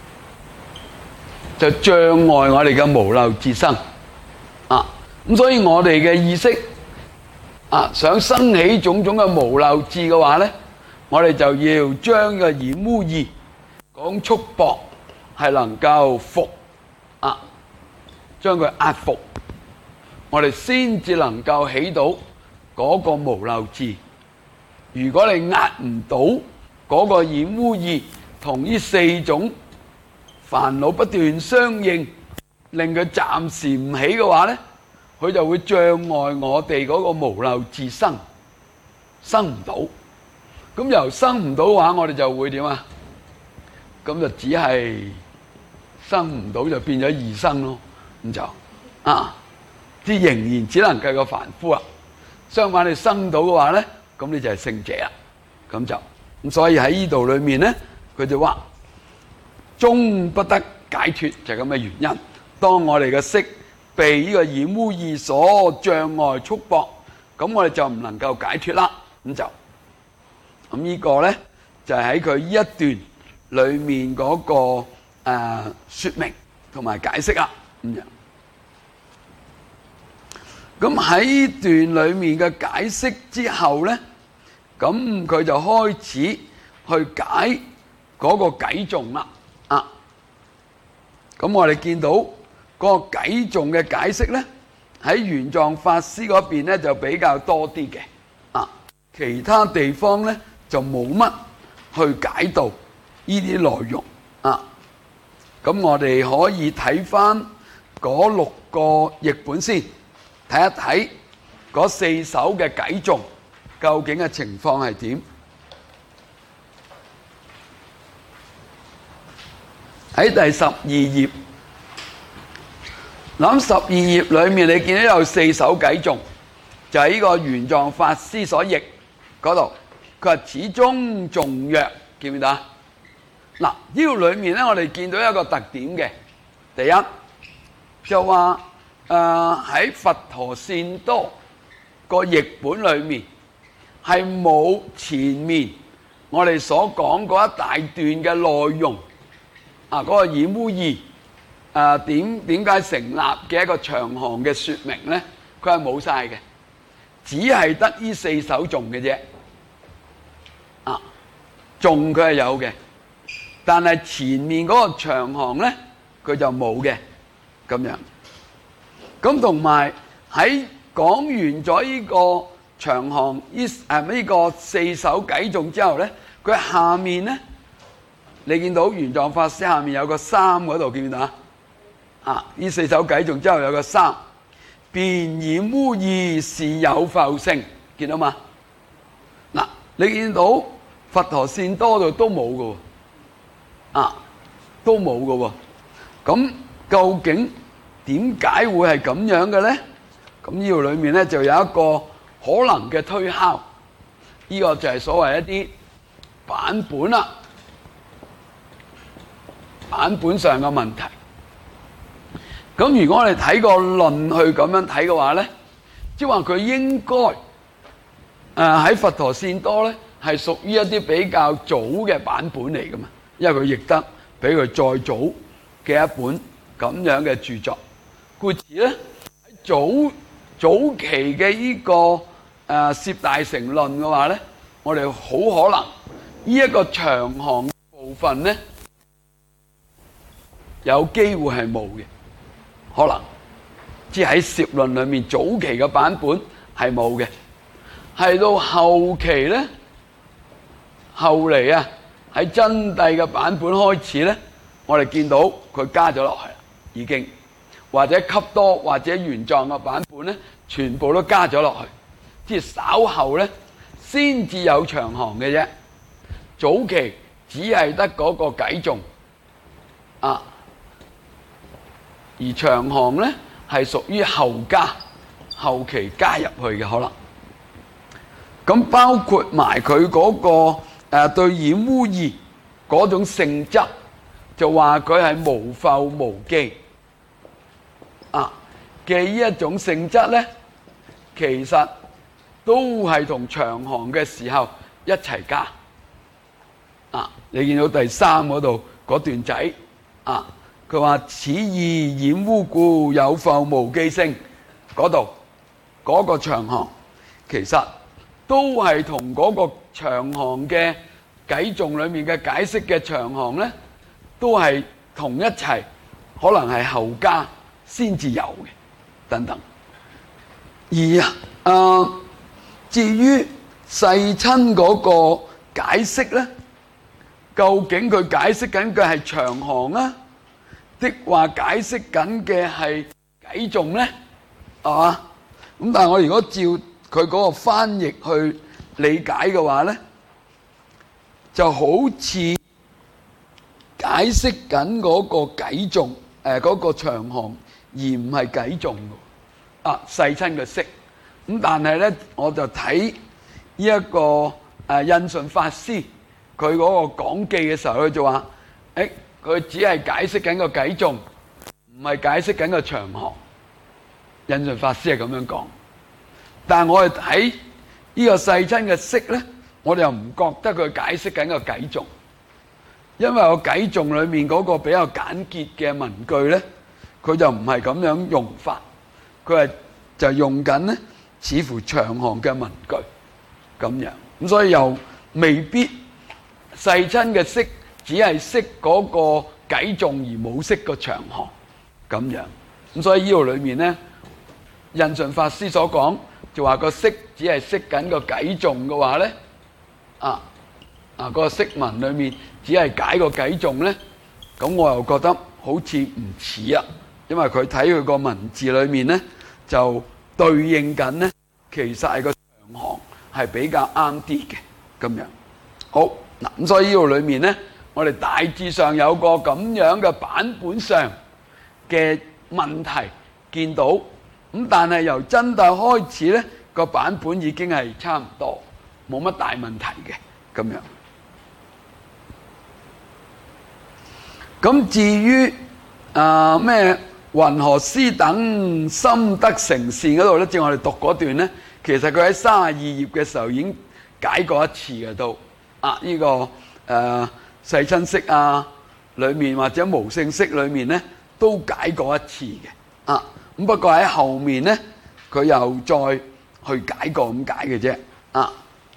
就障礙我哋嘅無漏智生啊！咁所以我哋嘅意識啊，想生起種種嘅無漏智嘅話咧，我哋就要將個染污意講束縛係能夠服啊，將佢壓服，我哋先至能夠起到嗰個無漏智。如果你壓唔到嗰個染污意同呢四種煩惱不斷相應，令佢暫時唔起嘅話咧，佢就會障礙我哋嗰個無漏智生，生唔到。咁由生唔到嘅話，我哋就會點啊？咁就只係生唔到，就變咗異生咯。咁就啊，即仍然只能計個凡夫啦。相反，你生到嘅話咧，咁你就係聖者啦。咁就咁，所以喺呢度裏面咧，佢就話終不得解脫，就係咁嘅原因。當我哋嘅識被呢個染污意所障礙束縛，咁我哋就唔能夠解脫啦。咁就咁呢個咧，就係喺佢呢一段裏面嗰、那個誒、呃、說明同埋解釋啦。咁樣，咁喺段裏面嘅解釋之後咧， 咁佢就開始去解嗰個偈頌啦。啊，咁我哋見到嗰個偈頌嘅解釋咧，喺玄奘法師嗰邊咧就比較多啲嘅。啊，其他地方咧就冇乜去解讀呢啲內容。啊，咁我哋可以睇翻嗰六個譯本先，睇一睇嗰四首嘅偈頌究竟嘅情況係點。喺第十二頁，諗十二頁裏面你見到有四首偈頌，就係呢個玄奘法師所譯嗰度，佢話始終頌曰，記唔記得啊？嗱，呢個裏面咧，我哋見到一個特點嘅，第一就話誒喺佛陀善多個譯本裏面係冇前面我哋所講嗰一大段嘅內容啊，嗰、那個染污義誒點點解成立嘅一個長行嘅說明咧，佢係冇晒嘅，只係得呢四首頌嘅啫。啊，頌佢係有嘅。但係前面嗰個長行咧，佢就冇嘅咁樣。咁同埋喺講完咗呢個長行呢誒呢個四首偈頌之後咧，佢下面咧，你見到玄奘法師下面有個三嗰度，見唔見啊？啊，呢四首偈頌之後有個三，便染污義是有復性，見到嘛？嗱，你見到佛陀善多度都冇㗎喎。啊，都冇㗎喎，咁究竟點解會係咁樣嘅咧？咁呢度裏面咧就有一個可能嘅推敲，呢個就係所謂一啲版本啦，版本上嘅問題。咁如果我哋睇個論去咁樣睇嘅話咧，即係話佢應該誒喺佛陀善多咧係屬於一啲比較早嘅版本嚟㗎嘛。因為佢譯得比佢再早嘅一本咁樣嘅著作，故此咧喺早早期嘅呢、這個誒《攝大乘論》嘅話咧，我哋好可能呢一個長行部分咧，有機會係冇嘅，可能即係喺《攝論》裏面早期嘅版本係冇嘅，係到後期咧，後嚟啊。喺真諦嘅版本開始咧，我哋見到佢加咗落去啦，已經或者笈多或者玄奘嘅版本咧，全部都加咗落去，即係稍後咧先至有長行嘅啫。早期只係得嗰個偈頌啊，而長行咧係屬於後加後期加入去嘅可能。咁包括埋佢嗰個。誒、啊、對染污義嗰種性質，就話佢係無復無記啊嘅呢一種性質咧，其實都係同長行嘅時候一齊加啊！你見到第三嗰度嗰段仔啊，佢話此義染污故有復無記性嗰度嗰個長行，其實都係同嗰個長行嘅偈頌裏面嘅解釋嘅長行咧，都係同一齊，可能係後加先至有嘅等等。而啊、呃，至於世親嗰個解釋咧，究竟佢解釋緊嘅係長行啊，的話解釋緊嘅係偈頌咧，係嘛？咁但係我如果照佢嗰個翻譯去理解嘅話咧，就好似解釋緊嗰個偈頌，誒、呃、嗰、嗰個長行，而唔係偈頌啊，世親嘅釋。咁但係咧，我就睇呢一個誒、呃、印順法師佢嗰個講記嘅時候，佢就話：誒、欸，佢只係解釋緊個偈頌，唔係解釋緊個長行。印順法師係咁樣講。但係我哋睇呢個世親嘅釋咧，我哋又唔覺得佢解釋緊個偈頌，因為個偈頌裏面嗰個比較簡潔嘅文句咧，佢就唔係咁樣用法，佢係就用緊咧似乎長行嘅文句咁樣。 咁所以又未必世親嘅識只係識嗰個偈頌而冇識個長行咁樣。咁所以呢度裏面咧，印順法師所講就話個識只係識緊個偈頌嘅話咧，啊啊個釋文裏面只係解個偈頌咧，咁我又覺得好似唔似啊，因為佢睇佢個文字裏面咧就對應緊咧，其實係個長行係比較啱啲嘅咁樣。好嗱，咁所以呢度裏面咧，我哋大致上有個咁樣嘅版本上嘅問題見到，咁但係由真諦開始咧，個版本已經係差唔多，冇乜大問題嘅咁樣。咁至於啊咩云何師等心得成善嗰度咧，正我哋讀嗰段咧，其實佢喺三十二頁嘅時候已經解過一次嘅都啊呢、這個誒、呃、世親識啊裏面或者無性識裏面咧都解過一次嘅啊，咁不過喺後面咧佢又再去解過咁解嘅啫啊。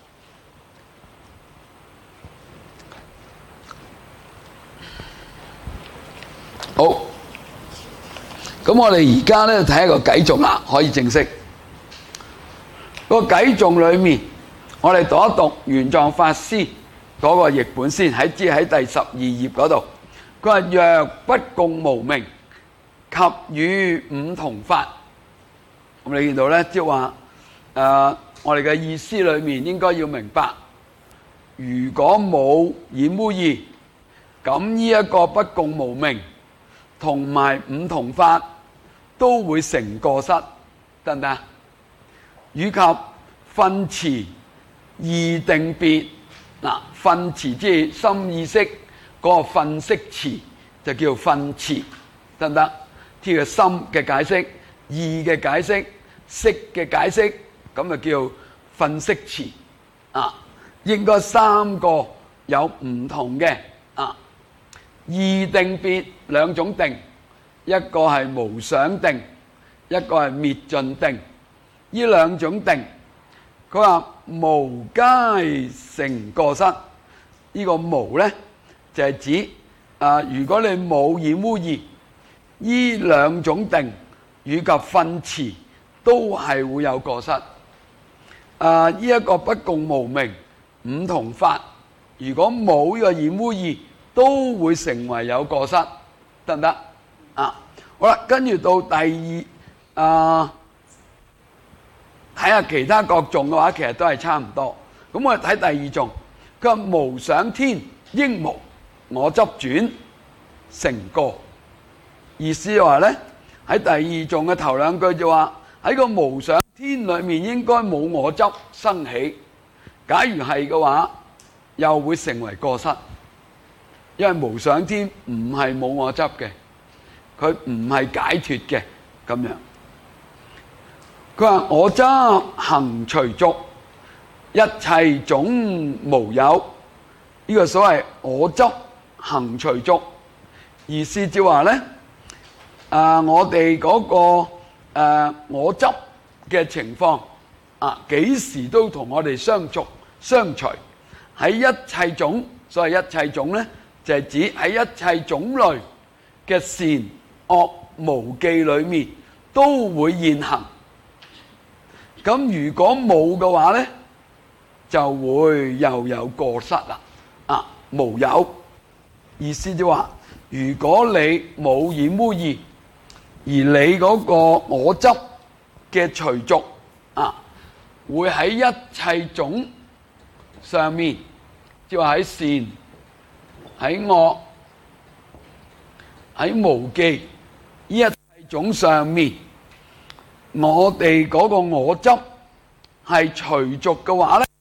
好，咁我哋而家咧睇一個偈頌啦，可以正式。個偈頌裏面，我哋讀一讀玄奘法師嗰個譯本先，喺即喺第十二頁嗰度。佢話若不共無明，及與五同法。咁你見到咧，即係話誒，我哋嘅意思裏面應該要明白，如果冇染污二，咁呢一個不共無明同埋五同法都會成過失，得唔得？以及分詞二定別嗱，分詞即係心意識嗰個分析詞就叫分詞，得唔得？呢個心嘅解釋、意嘅解釋、識嘅解釋，咁就叫分析詞啊。應該三個有唔同嘅啊。二定別兩種定，一個係無想定，一個係滅盡定。呢兩種定，佢話無皆成過失。呢個無咧就係指啊，如果你冇染污二，呢兩種定以及分詞都係會有過失。啊，呢一個不共無明五同法，如果冇呢個染污二，都會成為有過失，得唔得？啊，好啦，跟住到第二啊，睇下其他各頌嘅話，其實都係差唔多。咁我哋睇第二頌，佢話無想天應無我執轉成過。意思話咧，喺第二頌嘅頭兩句就話喺個無想天裏面應該冇我執生起，假如係嘅話，又會成為過失。因為無想天唔係冇我執嘅，佢唔係解脫嘅咁樣。佢話我執行隨逐，一切總無有。呢、這個所謂我執行隨逐，意思就話咧，啊我哋嗰、那個誒、啊、我執嘅情況啊，幾時都同我哋相續相隨。喺一切種，所謂一切種咧，就係指喺一切種類嘅善惡無記裏面都會現行。咁如果冇嘅話咧，就會又有過失啦。啊，無有意思就話，如果你冇染污二，而你嗰個我執嘅隨逐啊，會喺一切種上面，即係喺善、喺惡、喺無記呢一切種上面，我哋嗰個我執係隨逐嘅話咧，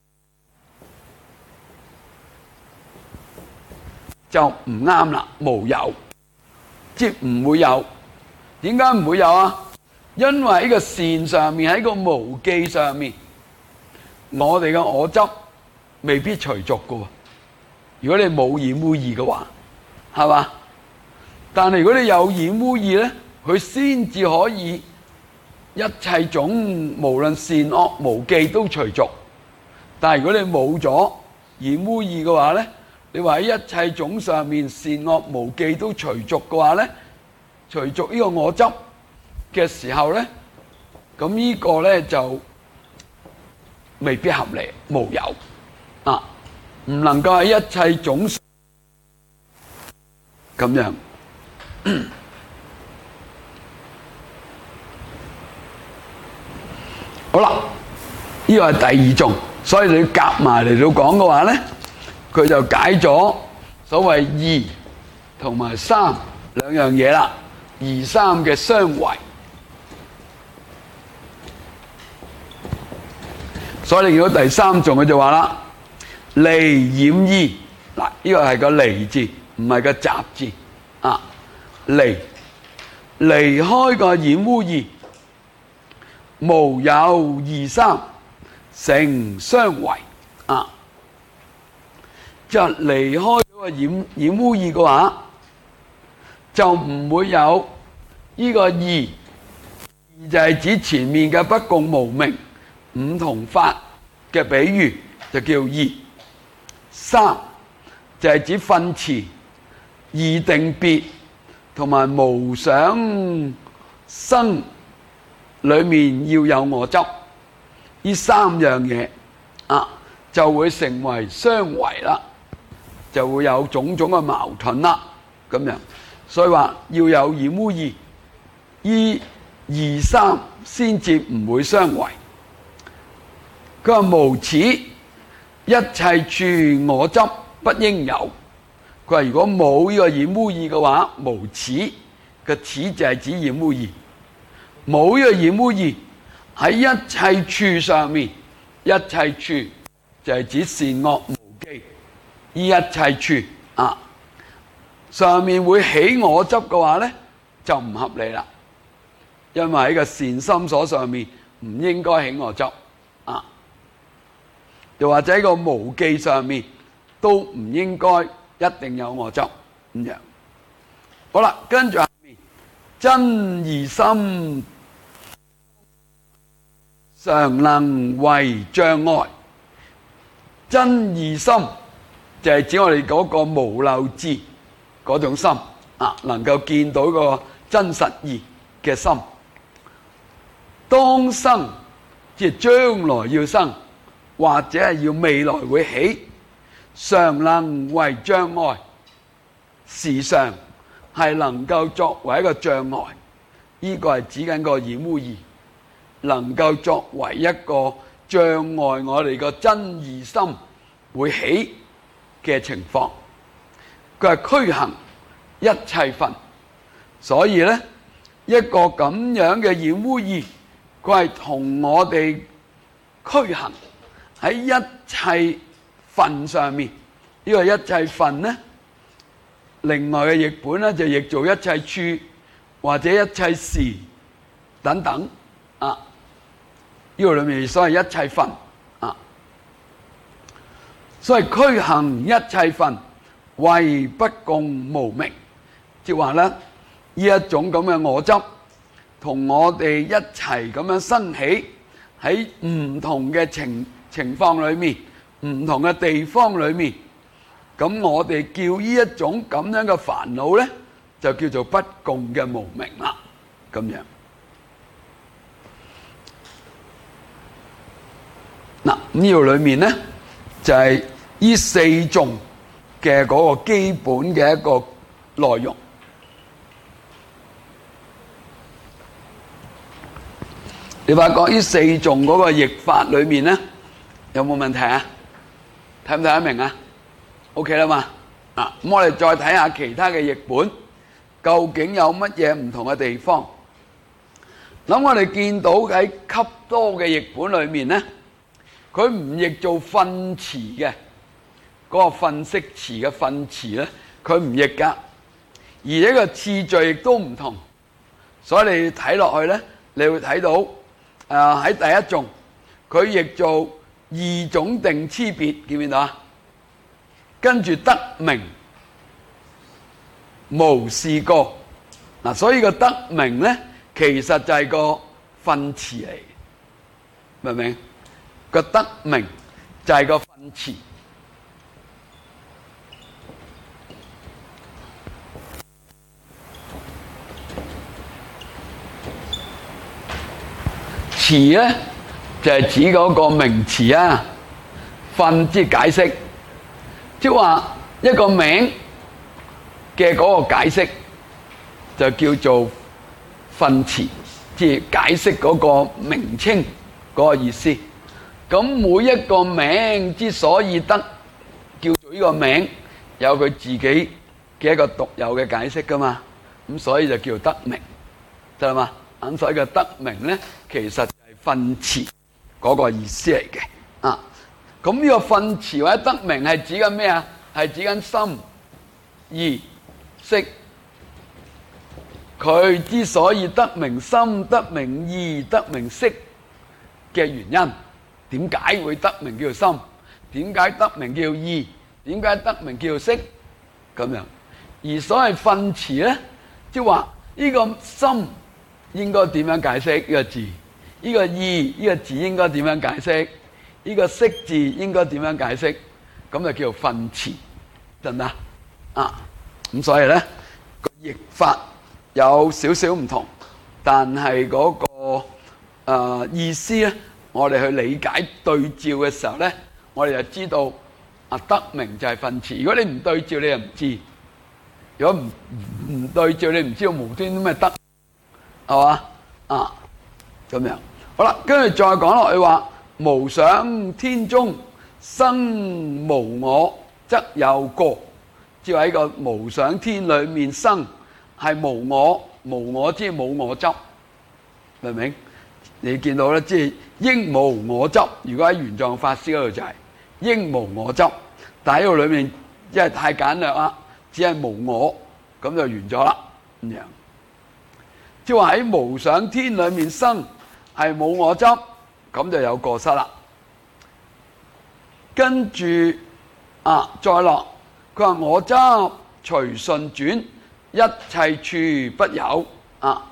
就唔啱啦，無有，即係唔會有。點解唔會有啊？因為喺個善上面，喺個無記上面，我哋嘅我執未必隨逐㗎喎。如果你冇染污二嘅話，係嘛？但係如果你有染污二咧，佢先至可以一切種無論善惡無記都隨逐。 但係如果你冇咗染污意嘅話咧，你話喺一切種上面善惡無記都隨逐嘅話咧，隨逐呢個我執嘅時候咧，咁呢個咧就未必合理，無有啊，唔能夠喺一切種上咁樣。好啦，呢個係第二種，所以你夾埋嚟到講嘅話咧，佢就解咗所謂二同埋三兩樣嘢啦，二三嘅相違。所以你見到第三種佢就話啦，離染意，嗱呢個係個離字，唔係個雜字啊，離離開個染污意。無有二三成相違啊！即係離開咗個染染污意嘅話，就唔會有呢個二，二就係指前面嘅不共無明五同法嘅比喻，就叫二。三就係指分詞、二定別同埋無想生裏面要有我執，呢三樣嘢啊，就會成為相違啦，就會有種種嘅矛盾啦，咁樣。所以話要有染污意，依二三先至唔會相違。佢話無此一切處我執不應有。佢話如果冇呢個染污意嘅話，無此嘅此就係指染污意。冇呢個染污意喺一切處上面，一切處就係指善惡無記，呢一切處啊上面會起我執嘅話咧，就唔合理啦。因為喺個善心所上面唔應該起我執啊，又或者喺個無記上面都唔應該一定有我執咁樣。好啦，跟住下面真二心常能為障礙。真二心就係指我哋嗰個無漏智嗰種心啊，能夠見到個真實義嘅心。當生即係將來要生，或者係要未來會起，常能為障礙，時常係能夠作為一個障礙。呢個係指緊個染污意，能夠作為一個障礙我哋個真二心會起嘅情況。佢係俱行一切分，所以咧一個咁樣嘅染污意，佢係同我哋俱行喺一切分上面。呢個一切分咧，另外嘅譯本咧就譯做一切處或者一切時等等啊。呢個裏面所謂一切分啊，所謂俱行一切分，為不共無明，即係話咧呢一種咁嘅我執，同我哋一齊咁樣生起喺唔同嘅情情況裏面，唔同嘅地方裏面，咁我哋叫呢一種咁樣嘅煩惱咧，就叫做不共嘅無明啦，咁樣。嗱，呢度裏面咧就係呢四種嘅嗰個基本嘅一個內容。你發覺呢四種嗰個譯法裏面咧，有冇問題啊？睇唔睇得明啊 ？OK 啦嘛，啊，咁我哋再睇下其他嘅譯本，究竟有乜嘢唔同嘅地方？咁我哋見到喺笈多嘅譯本裏面咧，佢唔譯做糞池嘅嗰個糞色池嘅糞池咧，佢唔譯噶，而呢個次序亦都唔同，所以你睇落去咧，你會睇到誒喺第一種，佢譯做二種定差別，見唔見到啊？跟住得名無事過嗱，所以個得名咧，其實就係個糞池嚟，明唔明？個得名就係個訓詞。詞咧就係指嗰個名詞啊，訓即係解釋，即係話一個名嘅嗰個解釋就叫做訓詞，即係解釋嗰個名稱嗰個意思。咁每一個名之所以得叫做呢個名，有佢自己嘅一個獨有嘅解釋噶嘛，咁所以就叫得名，得啦嘛。咁所以個得名咧，其實就係訓詞嗰個意思嚟嘅啊。咁呢個訓詞或者得名係指緊咩啊？係指緊心、意、識。佢之所以得名心、得名意、得名識嘅原因，點解會得名叫做心？點解得名叫意？點解得名叫做識？咁樣。而所謂訓詞咧，即係話呢個心應該點樣解釋呢個字？呢個意呢個字應該點樣解釋？呢個識字應該點樣解釋？咁就叫做訓詞，得唔得啊？咁所以咧個譯法有少少唔同，但係嗰個誒意思咧，我哋去理解對照嘅時候咧，我哋就知道啊，得名就係訓詞。如果你唔對照，你又唔知。如果唔唔對照，你唔知道無端端咩得，係嘛啊？咁樣好啦，跟住再講落去話，無想天中生無我，則有過。即係喺個無想天裏面生係無我，無我即係冇我執，明唔明？你見到咧，即係應無我執。如果喺玄奘法師嗰度就係應無我執，但喺呢度裏面因為太簡略啦，只係無我，咁就完咗啦。咁樣即係話喺無想天裏面生係冇我執，咁就有過失啦。跟住啊，再落佢話我執隨順轉，一切處不有啊。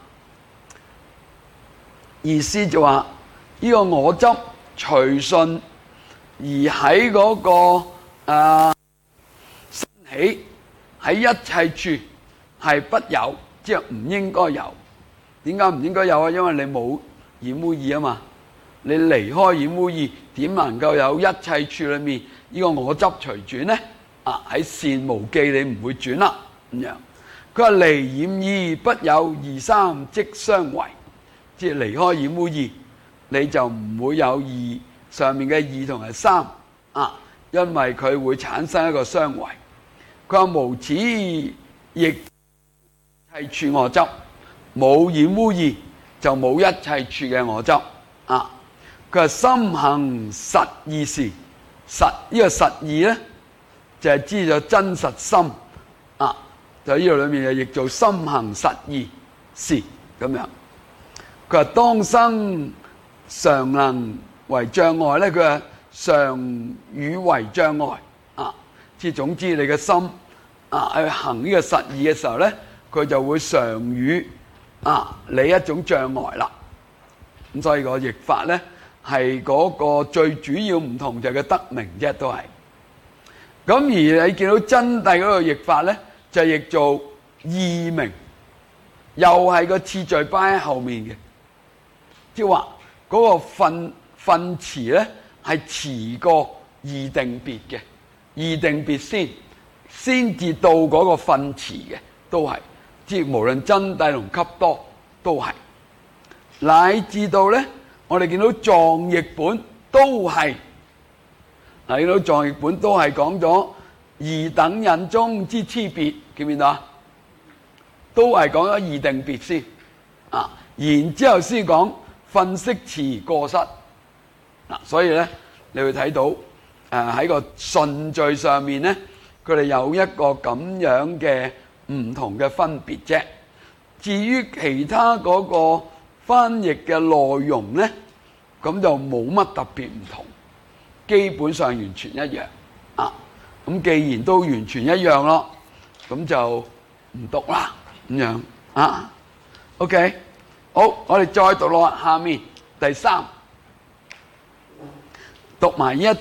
意思就話呢個我執隨順而喺嗰個誒生起喺一切處係不有，即係唔應該有。點解唔應該有啊？因為你冇染污意啊嘛。你離開染污意，點能夠有一切處裏面呢個我執隨轉呢？啊，喺善無記你唔會轉啦。咁樣佢話離染意不有二三即相違，即係離開染污意，你就唔會有二上面嘅二同埋三啊，因為佢會產生一個相違。佢話無此亦一切處我執，冇染污意就冇一切處嘅我執啊。佢話心行實意事，實呢、這個實意咧就係、是、知咗真實心啊，就喺呢度裏面就譯做心行實意事咁樣。佢話當生常能為障礙咧，佢話常與為障礙啊。即係總之你嘅心啊去行呢個實意嘅時候咧，佢就會常與啊你一種障礙啦。咁所以個譯法咧係嗰個最主要唔同就係個得名啫，都係。咁而你見到真諦嗰個譯法咧，就譯做意名，又係個次序擺喺後面嘅。即係話嗰個訓訓詞咧係遲過意定別嘅，意定別先先至到嗰個訓詞嘅，都係。即係無論真諦同笈多都係，乃至到咧，我哋見到藏譯本都係，嗱見到藏譯本都係講咗二等印中之差別，見唔見到啊？都係講咗二定別先啊，然之後先講訓釋詞過失嗱，所以咧你會睇到誒喺個順序上面咧，佢哋有一個咁樣嘅唔同嘅分別啫。至於其他嗰個翻譯嘅內容咧，咁就冇乜特別唔同，基本上完全一樣啊。咁既然都完全一樣咯，咁就唔讀啦咁樣啊。OK，好，我哋再讀落下面第三，讀埋呢一段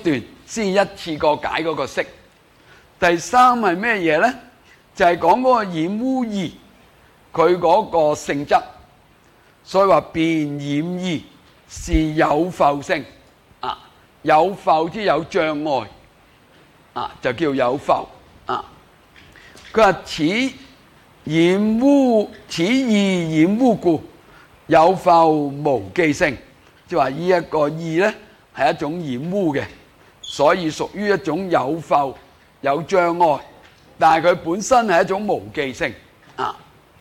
先一次過解嗰個色。第三係咩嘢咧？就係講嗰個染污異佢嗰個性質，所以話辨染異是有覆性啊，有覆即有障礙啊，就叫有覆啊。佢話此染污此異染污故，有覆無記性，即係話呢一個異咧係一種染污嘅，所以屬於一種有覆有障礙，但係佢本身係一種無記性啊。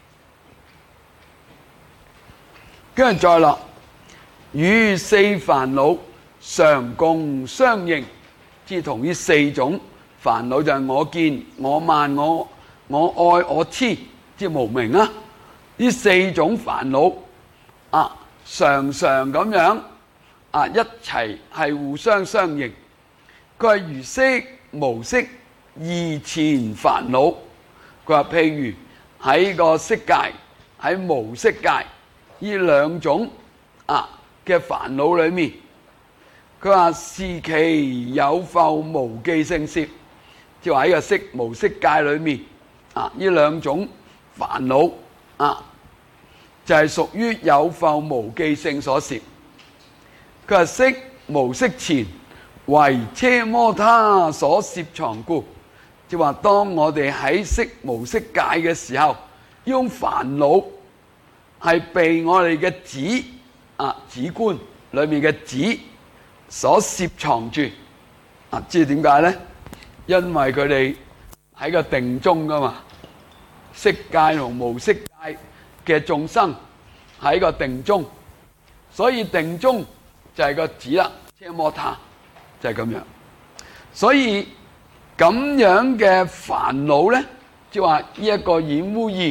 跟住再落，與四煩惱常共相應，即係同呢四種煩惱就係我見、我慢、我我愛、我痴，即係無明啊。呢四種煩惱啊，常常咁樣啊一齊係互相相應。佢係如色無色二前煩惱。佢話譬如喺個色界、喺無色界呢兩種啊嘅煩惱裏面，佢話是其有覆無記性攝，即係話喺個色無色界裏面啊呢兩種煩惱啊就係屬於有覆無記性所攝。佢話色無色前為奢摩他所攝藏故，即係話當我哋喺色無色界嘅時候，呢種煩惱係被我哋嘅止啊止觀裏面嘅止所攝藏住啊。知點解咧？因為佢哋喺個定中噶嘛，色界同無色界嘅眾生喺個定中，所以定中就係個止啦，奢摩他就係咁樣。所以咁樣嘅煩惱咧，即係話呢一個染污異，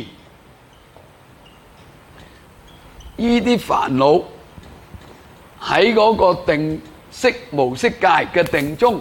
呢啲煩惱喺嗰個定色無色界嘅定中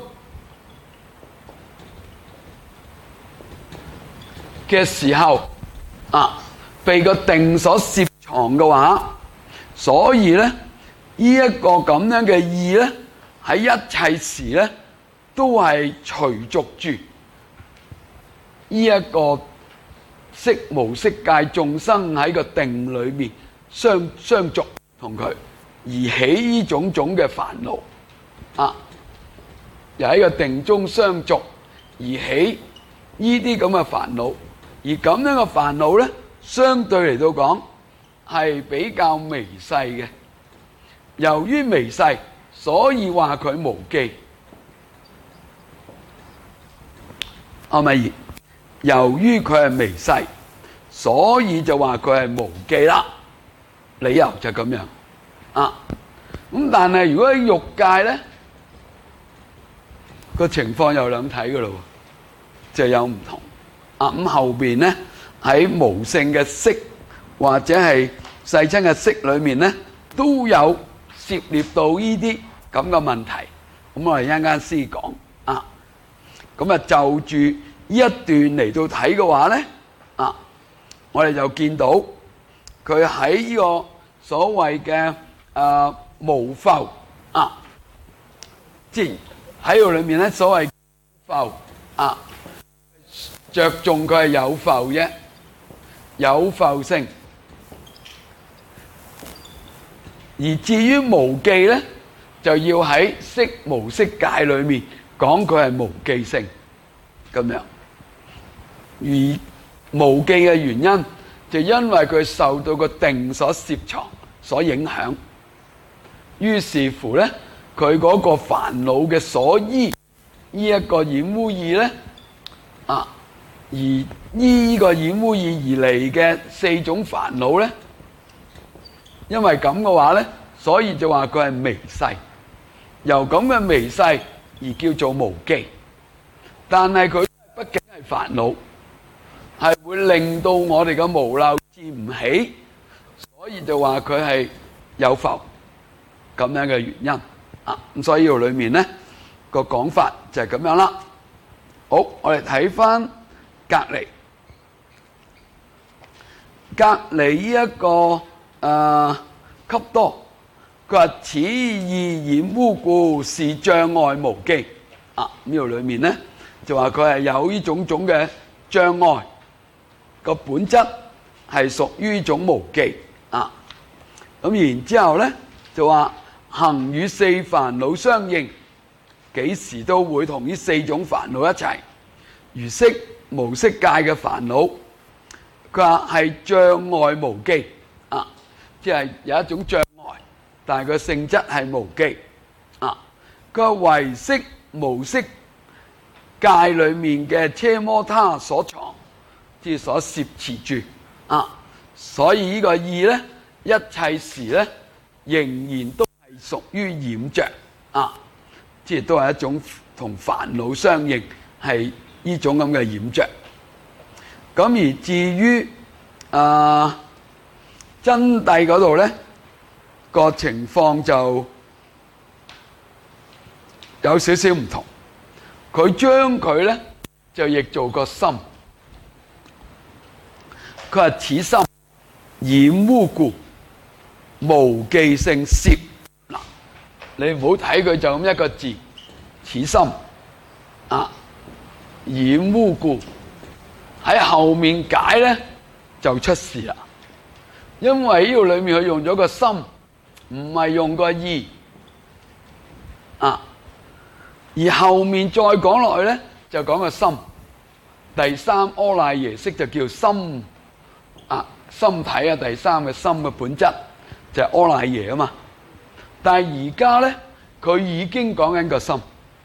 嘅時候啊，被個定所攝藏嘅話，所以咧呢一個咁樣嘅異咧，喺一切時咧都係隨逐住呢一個色無色界眾生喺個定裏面相相續同佢而起呢種種嘅煩惱啊，又喺個定中相續而起呢啲咁嘅煩惱，而咁樣嘅煩惱咧，相對嚟到講係比較微細嘅。由於微細，所以話佢無記，係咪？由於佢係微細，所以就話佢係無記啦。理由就咁樣啊。咁但係如果喺欲界咧，個情況有兩睇噶咯，就有唔同啊。咁後邊咧喺無性嘅色或者係世親嘅色裏面咧，都有涉獵到呢啲咁嘅問題。咁我哋一陣間先講啊。咁啊就住呢一段嚟到睇嘅話咧，啊，我哋就見到佢喺呢個所謂嘅誒無覆啊，即係喺度裏面咧，所謂覆啊，着重佢係有覆啫，有覆性。而至於無記咧，就要喺色無色界裏面講佢係無記性咁樣。而無記嘅原因，就因為佢受到個定所攝藏所影響，於是乎咧，佢嗰個煩惱嘅所依，呢一個染污異咧，啊，而依呢個染污異而嚟嘅四種煩惱咧，因為咁嘅話咧，所以就話佢係微細，由咁嘅微細而叫做無記。但係佢畢竟係煩惱，係會令到我哋嘅無漏治唔起，所以就話佢係有覆咁樣嘅原因啊。咁所以呢度裏面咧個講法就係咁樣啦。好，我哋睇翻隔離，隔離呢一個誒笈多，佢話此異染污故，是障礙無記。 啊，呢度裏面咧就話佢係有呢種種嘅障礙，個本質係屬於呢種無記啊。咁然之後咧就話行與四煩惱相應，幾時都會同呢四種煩惱一齊。如色無色界嘅煩惱，佢話係障礙無記啊，即係有一種障礙，但係個性質係無記啊。佢話唯識無色界裏面嘅奢摩他所藏，即係所攝持住啊，所以呢個意咧，一切時咧仍然都係屬於染着啊，即係都係一種同煩惱相應，係呢種咁嘅染着。咁而至於啊真諦嗰度咧，個情況就有少少唔同。佢將佢咧就譯做個心，佢話此心染污故，無記性攝。嗱，你唔好睇佢就咁一個字，此心啊染污故，喺後面解咧就出事啦。因為呢度裏面佢用咗個心，唔係用個意啊。而後面再講落去咧，就講個心。第三阿賴耶識就叫心啊，心體啊，第三嘅心嘅本質就係阿賴耶啊嘛。但係而家咧，佢已經講緊個心，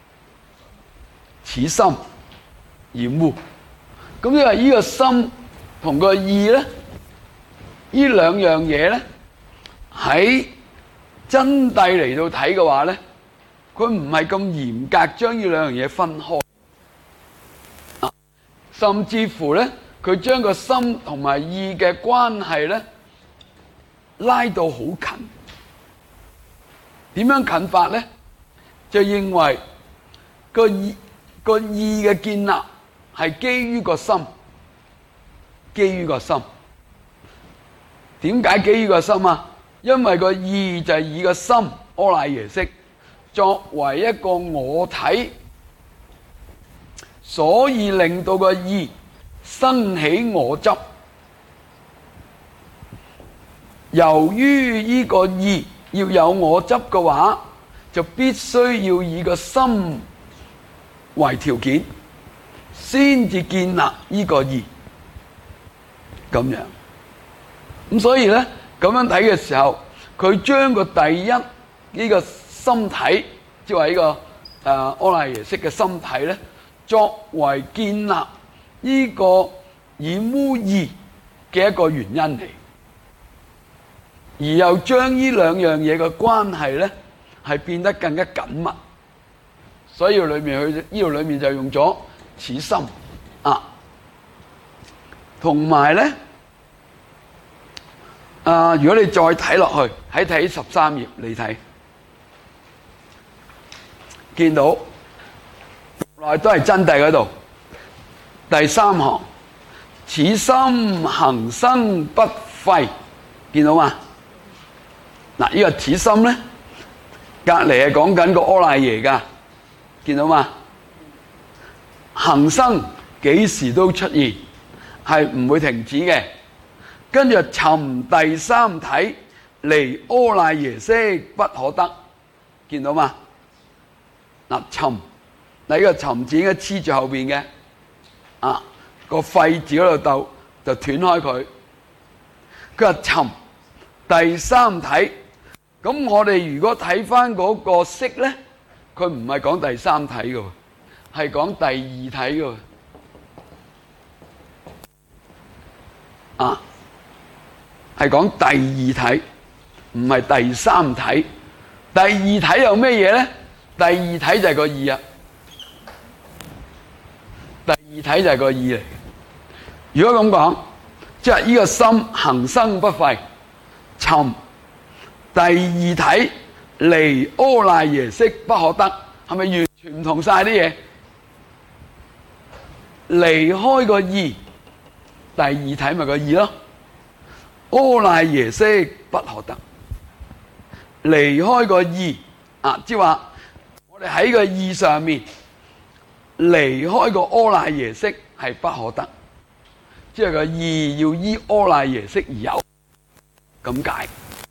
此心染污。咁因為呢個心同個意咧，呢兩樣嘢咧，喺真諦嚟到睇嘅話咧，佢唔係咁嚴格將呢兩樣嘢分開，啊，甚至乎咧，佢將個心同埋意嘅關係咧拉到好近。點樣近法咧？就認為個意個意嘅建立係基於個心，基於個心。點解基於個心啊？因為個意就係以個心阿賴耶識作為一個我體，所以令到個意生起我執。由於呢個意要有我執嘅話，就必須要以個心為條件，先至建立呢個意。咁樣，咁所以咧咁樣睇嘅時候，佢將個第一呢、這個心體，即係話呢個誒、呃、阿賴耶識嘅心體咧，作為建立呢個染污意嘅一個原因嚟，而又將呢兩樣嘢嘅關係咧係變得更加緊密，所以裏面佢呢度裏面就用咗此心啊，同埋咧啊，如果你再睇落去喺睇十三頁，你睇見到原來都係真諦嗰度第三行，此心恒生不廢，見到嘛？嗱，呢個此心咧，隔籬係講緊個阿賴耶噶，見到嘛？恒生幾時都出現，係唔會停止嘅。跟住尋第三體，離阿賴耶識不可得，見到嘛？嗱，尋，嗱，呢個尋字應該黐住後邊嘅，啊，個廢字嗰度就就斷開佢。佢話尋第三體，咁我哋如果睇翻嗰個識咧，佢唔係講第三體嘅，係講第二體嘅，啊。係講第二體，唔係第三體。第二體有咩嘢咧？第二體就係個意啊。第二體就係個意嚟。如果咁講，即係呢個心恒生不廢，尋第二體離阿賴耶識不可得，係咪完全唔同晒啲嘢？離開個意，第二體咪個意咯。阿賴耶識不可得，離開個意啊，即係話我哋喺個意上面離開個阿賴耶識係不可得，即係個義要依阿賴耶識而有咁解。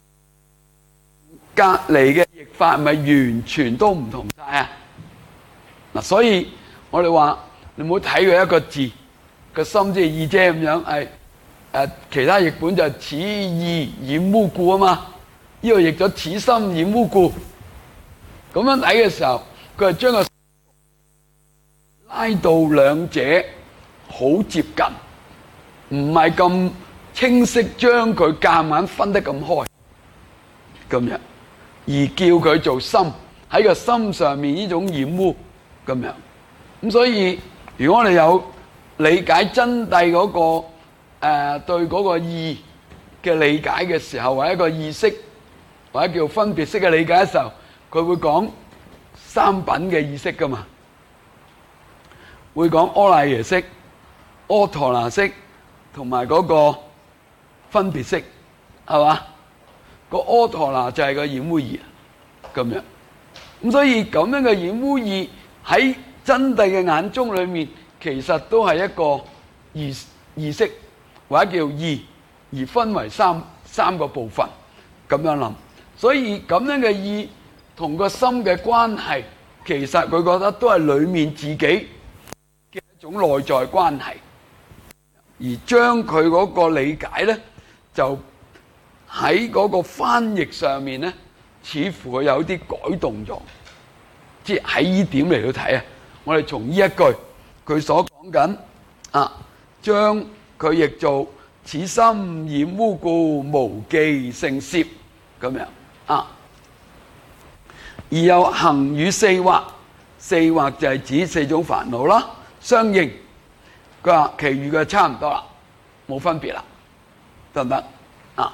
隔離嘅譯法係咪完全都唔同晒啊？嗱，所以我哋話你唔好睇佢一個字個心即係意啫咁樣，係誒其他譯本就係此義染污故啊嘛，呢個譯咗此心染污故，咁樣睇嘅時候，佢係將個拉到兩者好接近，唔係咁清晰，將佢夾硬分得咁開咁樣，而叫佢做心喺個心上面呢種染污咁樣。咁所以如果我哋有理解真諦嗰個誒對嗰個義嘅理解嘅時候，或者一個意識或者叫分別識嘅理解嘅時候，佢會講三品嘅意識噶嘛，會講阿賴耶識、阿陀羅識同埋嗰個分別識，係嘛？個阿陀羅就係個染污義咁樣。咁所以咁樣嘅染污義喺真諦嘅眼中裏面，其實都係一個意意識或者叫義，而分為三三個部分咁樣諗。所以咁樣嘅義同個心嘅關係，其實佢覺得都係裏面自己嘅一種內在關係，而將佢嗰個理解咧，就喺嗰個翻譯上面咧，似乎佢有啲改動咗。即係喺呢點嚟到睇啊，我哋從呢一句佢所講緊啊，將佢譯做此心染污故，無記性攝咁樣啊。而有行與四惑，四惑就係指四種煩惱啦，相應。佢話其餘嘅差唔多啦，冇分別啦，得唔得啊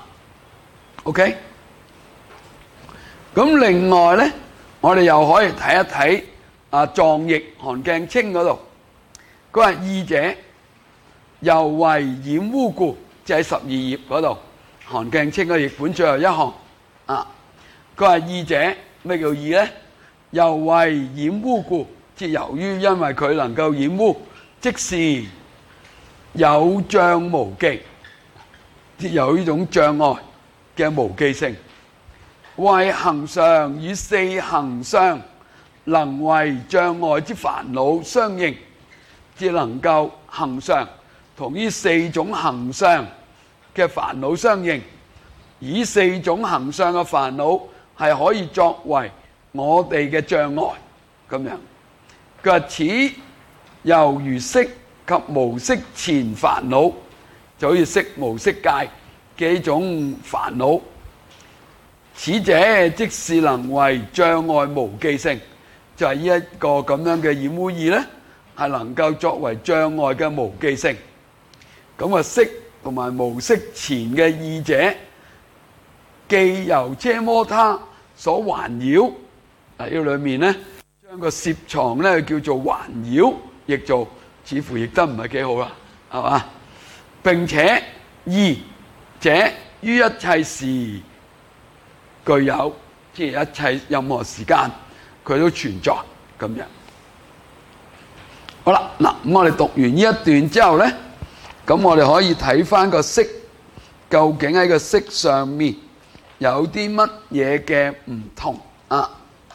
？OK。咁另外咧，我哋又可以睇一睇啊藏譯韓鏡清嗰度，佢話義者猶為染污故，即係十二頁嗰度，韓鏡清嘅譯本最後一行啊。佢話義者，咩叫義咧？猶為染污故，即係由於因為佢能夠染污，即是有障無記，即有呢種障礙嘅無記性。為行相與四行相能為障礙之煩惱相應，即能夠行相同呢四種行相嘅煩惱相應，以四種行相嘅煩惱係可以作為我哋嘅障礙咁樣。佢話此猶如色及無色前煩惱，就好似色無色界嘅一種煩惱。此者即是能為障礙無記性，就係呢一個咁樣嘅染污義咧，係能夠作為障礙嘅無記性。咁啊，色同埋無色前嘅義者，既由奢摩他所環繞，喺呢裏面咧，將個攝藏咧叫做環繞，譯做似乎譯得唔係幾好啦，係嘛？並且義者於一切時具有，即係一切任何時間佢都存在咁樣。好啦，嗱咁我哋讀完呢一段之後咧，咁我哋可以睇翻個色，究竟喺個色上面有啲乜嘢嘅唔同啊？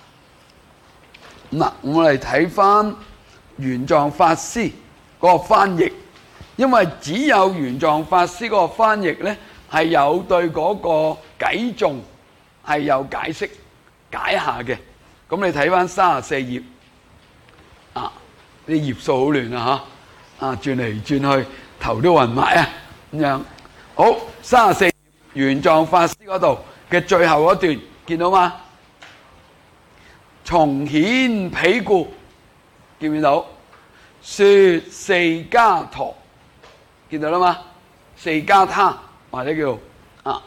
嗱，我哋睇翻玄奘法師嗰個翻譯，因為只有玄奘法師嗰個翻譯咧係有對嗰個偈頌係有解釋解下嘅。咁你睇翻三十四頁啊，啲頁數好亂啊嚇，啊轉嚟轉去頭都暈埋啊咁樣。好，三十四頁玄奘法師嗰度嘅最後嗰段見到嗎？從顯彼故，見唔見到？說四伽陀，見到啦嘛？四伽他或者叫啊，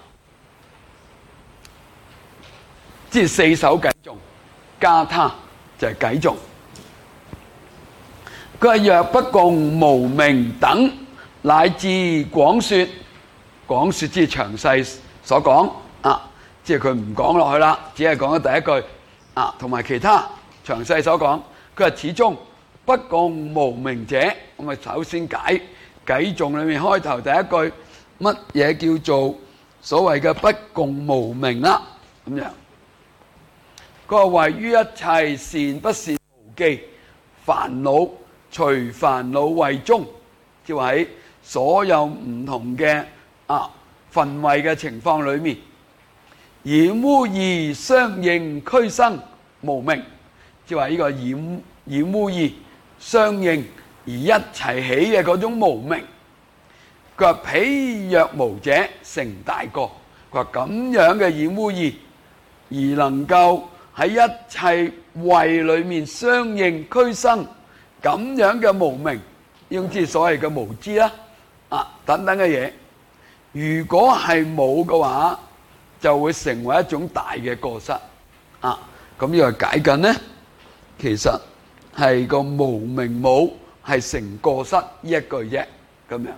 即係四首偈頌，伽他就係偈頌。佢話若不共無明等，乃至廣說，廣說即係詳細所講啊，即係佢唔講落去啦，只係講咗第一句啊，同埋其他詳細所講。佢話始終不共無明者，我咪首先解偈頌裏面開頭第一句，乜嘢叫做所謂嘅不共無明啦？咁樣，佢話唯於一切善不善無記，煩惱隨煩惱為宗，即係喺所有唔同嘅啊分位嘅情況裏面，染污二相應俱生無明，即係話呢個染染污二相應而一齊起嘅嗰種無明。佢話彼若無者成大過。佢話咁樣嘅染污二而能夠喺一切位裏面相應俱生咁樣嘅無明，用之所謂嘅無知啦啊等等嘅嘢，如果係冇嘅話，就會成為一種大嘅過失啊。咁呢個解緊呢，其實係個無明冇係成過失呢一句啫，咁樣。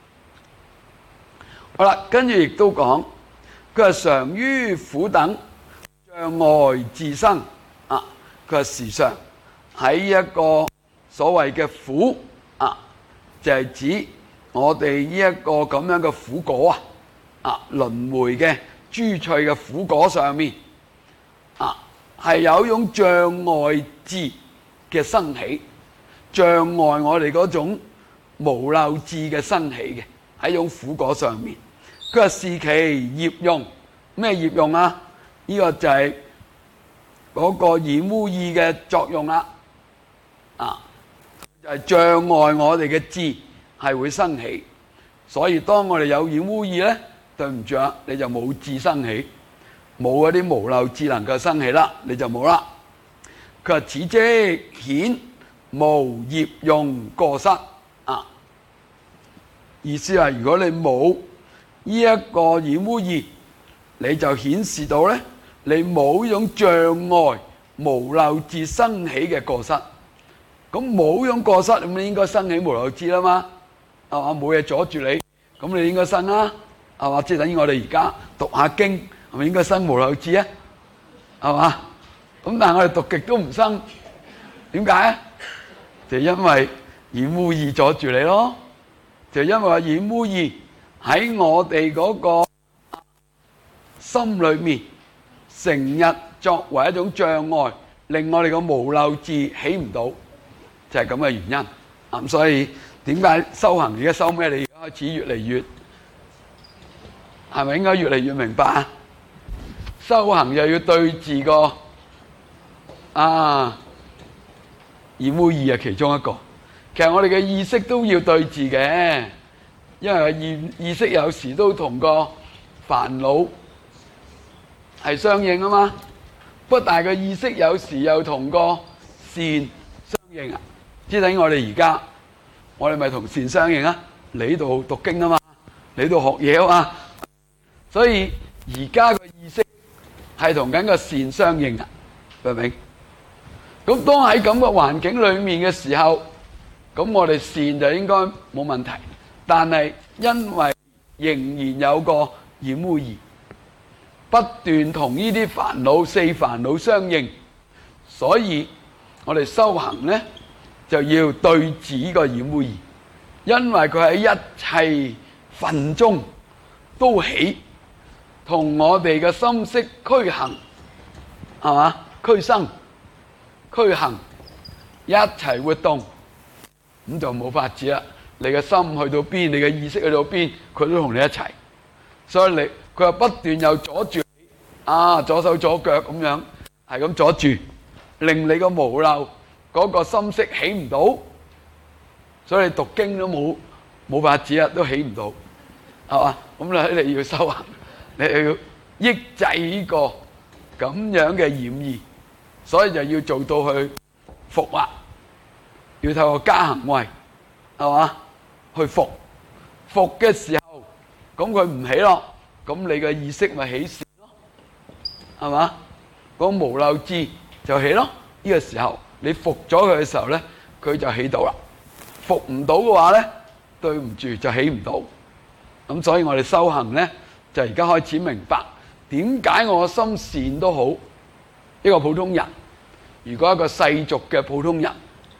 好啦，跟住亦都講，佢話常於苦等障礙自生啊。佢話時常喺一個所謂嘅苦啊，就係指我哋呢一個咁樣嘅苦果啊，啊輪迴嘅諸趣嘅苦果上面啊，係有一種障礙智嘅生起，障礙我哋嗰種無漏智嘅生起嘅喺種苦果上面。佢話是其業用，咩業用啊？呢、這個就係嗰個染污二嘅作用啦，啊，就係、是、障礙我哋嘅智係會生起，所以當我哋有染污二咧，對唔住啊，你就冇智生起，冇嗰啲無漏智能夠生起啦，你就冇啦。佢話此即顯無業用過失啊，意思係如果你冇呢一個染污二，你就顯示到咧，你冇呢種障礙無漏智生起嘅過失。咁冇呢種過失，咁你應該生起無漏智啦嘛，係嘛？冇嘢阻住你，咁你應該生啦，係嘛？即係等於我哋而家讀下經，係咪應該生無漏智啊？係嘛？咁但係我哋讀極都唔生，點解啊？就因為染污二阻住你咯，就因為話染污二喺我哋嗰個心裏面，成日作為一種障礙，令我哋個無漏智起唔到，就係咁嘅原因。咁所以點解修行而家修咩？你而家開始越嚟越係咪應該越嚟越明白啊？修行又要對治個啊染污二係其中一個。其實我哋嘅意識都要對治嘅。因為意意識有時都同個煩惱係相應啊嘛，不過但係個意識有時又同個善相應啊，即係等於我哋而家，我哋咪同善相應啊。你呢度讀經啊嘛，你呢度學嘢啊嘛，所以而家個意識係同緊個善相應啊，明唔明？咁當喺咁嘅環境裏面嘅時候，咁我哋善就應該冇問題。但係因為仍然有個染污二，不斷同呢啲煩惱四煩惱相應，所以我哋修行呢就要對治呢個染污二，因為佢喺一切分中都起，同我哋嘅心識俱行，係嘛？俱生俱行一齊活動，咁就冇法子啦。你嘅心去到邊，你嘅意識去到邊，佢都同你一齊。所以你佢又不斷又阻住你，啊左手左腳咁樣，係咁阻住，令你個無漏嗰個心識起唔到。所以你讀經都冇冇法子啊，都起唔到，係嘛？咁你你要修行，你要抑制呢個咁樣嘅染污，所以就要做到去伏啊，要透過加行位，係嘛？去伏伏嘅時候，咁佢唔起咯，咁你嘅意識咪起善咯，係嘛？嗰個無漏智就起咯。呢個時候你伏咗佢嘅時候咧，佢就起到啦。伏唔到嘅話咧，對唔住就起唔到。咁所以我哋修行咧，就而家開始明白點解我心善都好，一個普通人，如果一個世俗嘅普通人，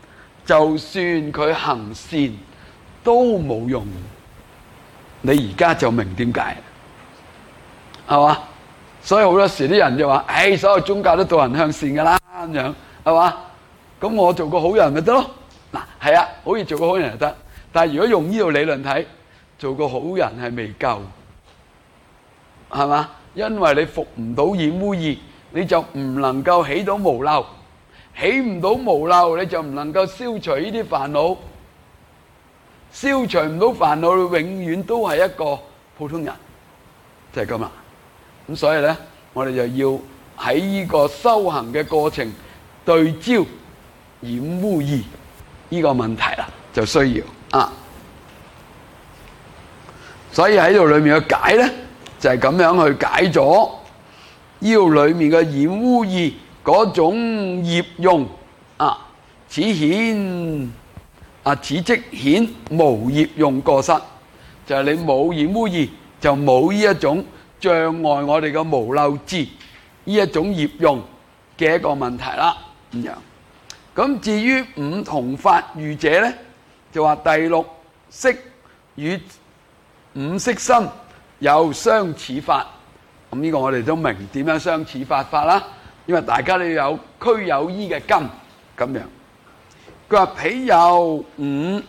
就算佢行善都冇用。你而家就明點解，係嘛？所以好多時啲人就話，唉，所有宗教都導人向善噶啦，咁樣係嘛？咁我做個好人咪得咯？嗱，係啊，好似做個好人就得。但係如果用呢套理論睇，做個好人係未夠，係嘛？因為你服唔到染污義，你就唔能夠起到無漏，起唔到無漏，你就唔能夠消除呢啲煩惱，消除唔到煩惱，你永遠都係一個普通人，就係咁啦。咁所以咧，我哋就要喺呢個修行嘅過程對焦染污義呢個問題啦，就需要啊。所以喺度裏面嘅解咧，就係咁樣去解咗呢度裏面嘅染污義嗰種業用啊，此顯啊，此即顯無業用過失，就係你冇染污義，就冇呢一種障礙我哋嘅無漏智呢一種業用嘅一個問題啦。咁樣，咁至於五同法喻者咧，就話第六識與五識身有相似法。咁呢個我哋都明點樣相似法法啦，因為大家都有俱有依嘅根咁樣。佢話彼有五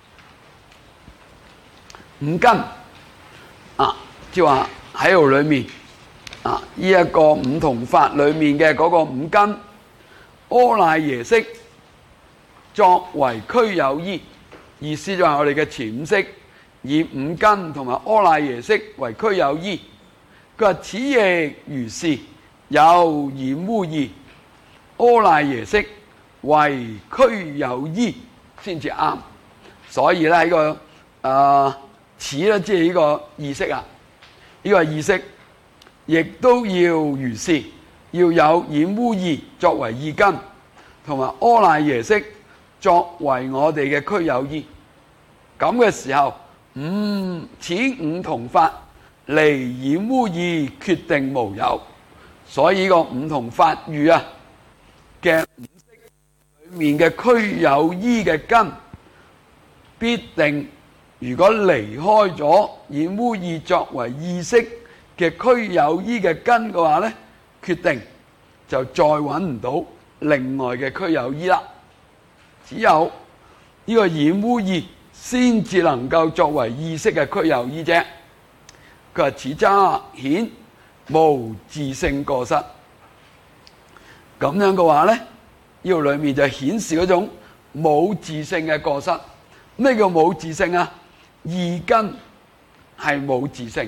五根啊，即係話喺度裏面啊，呢一個五同法裏面嘅嗰個五根，阿賴耶識作為俱有依，意思就係我哋嘅前五識以五根同埋阿賴耶識為俱有依。佢話此亦如是，有染污義，阿賴耶識為俱有依先至啱。所以咧喺個誒此咧，即係呢個意識啊，呢、這個意識亦都要如是，要有染污義作為意根，同埋阿賴耶識作為我哋嘅俱有依。咁嘅時候，五此五同法離染污義決定無有。所以呢個五同法喻啊嘅五識裏面嘅俱有依嘅根，必定如果離開咗染污義作為意識嘅俱有依嘅根嘅話咧，決定就再揾唔到另外嘅俱有依啦。只有呢個染污義先至能夠作為意識嘅俱有依啫。佢話此則顯無自性過失。咁樣嘅話咧，呢度裏面就顯示嗰種冇自性嘅過失。咩叫冇自性啊？意根係冇自性。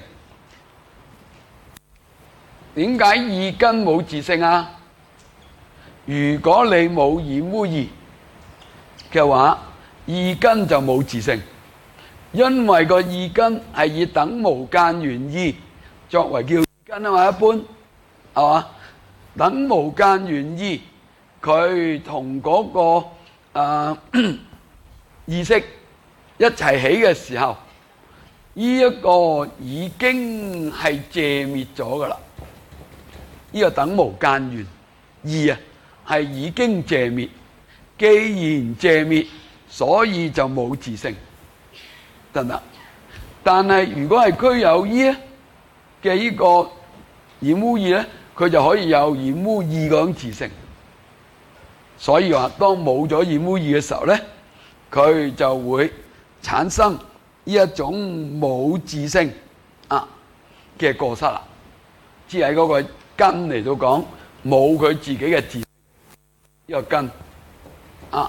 點解意根冇自性啊？如果你冇染污義嘅話，意根就冇自性，因為個意根係以等無間緣義作為叫意根啊嘛，一般係嘛？等無間緣義，佢同嗰個、呃、意識一齊起嘅時候，呢、這、一個已經係謝滅咗噶啦。呢、這個等無間緣義啊，係已經謝滅。既然謝滅，所以就冇自性，得唔得？但係如果係俱有依咧嘅呢個染污義咧，佢就可以有染污義嗰種自性。所以話當冇咗染污義嘅時候咧，佢就會產生呢一種冇自性啊嘅過失啦。只係嗰個根嚟到講，冇佢自己嘅自性呢個根啊。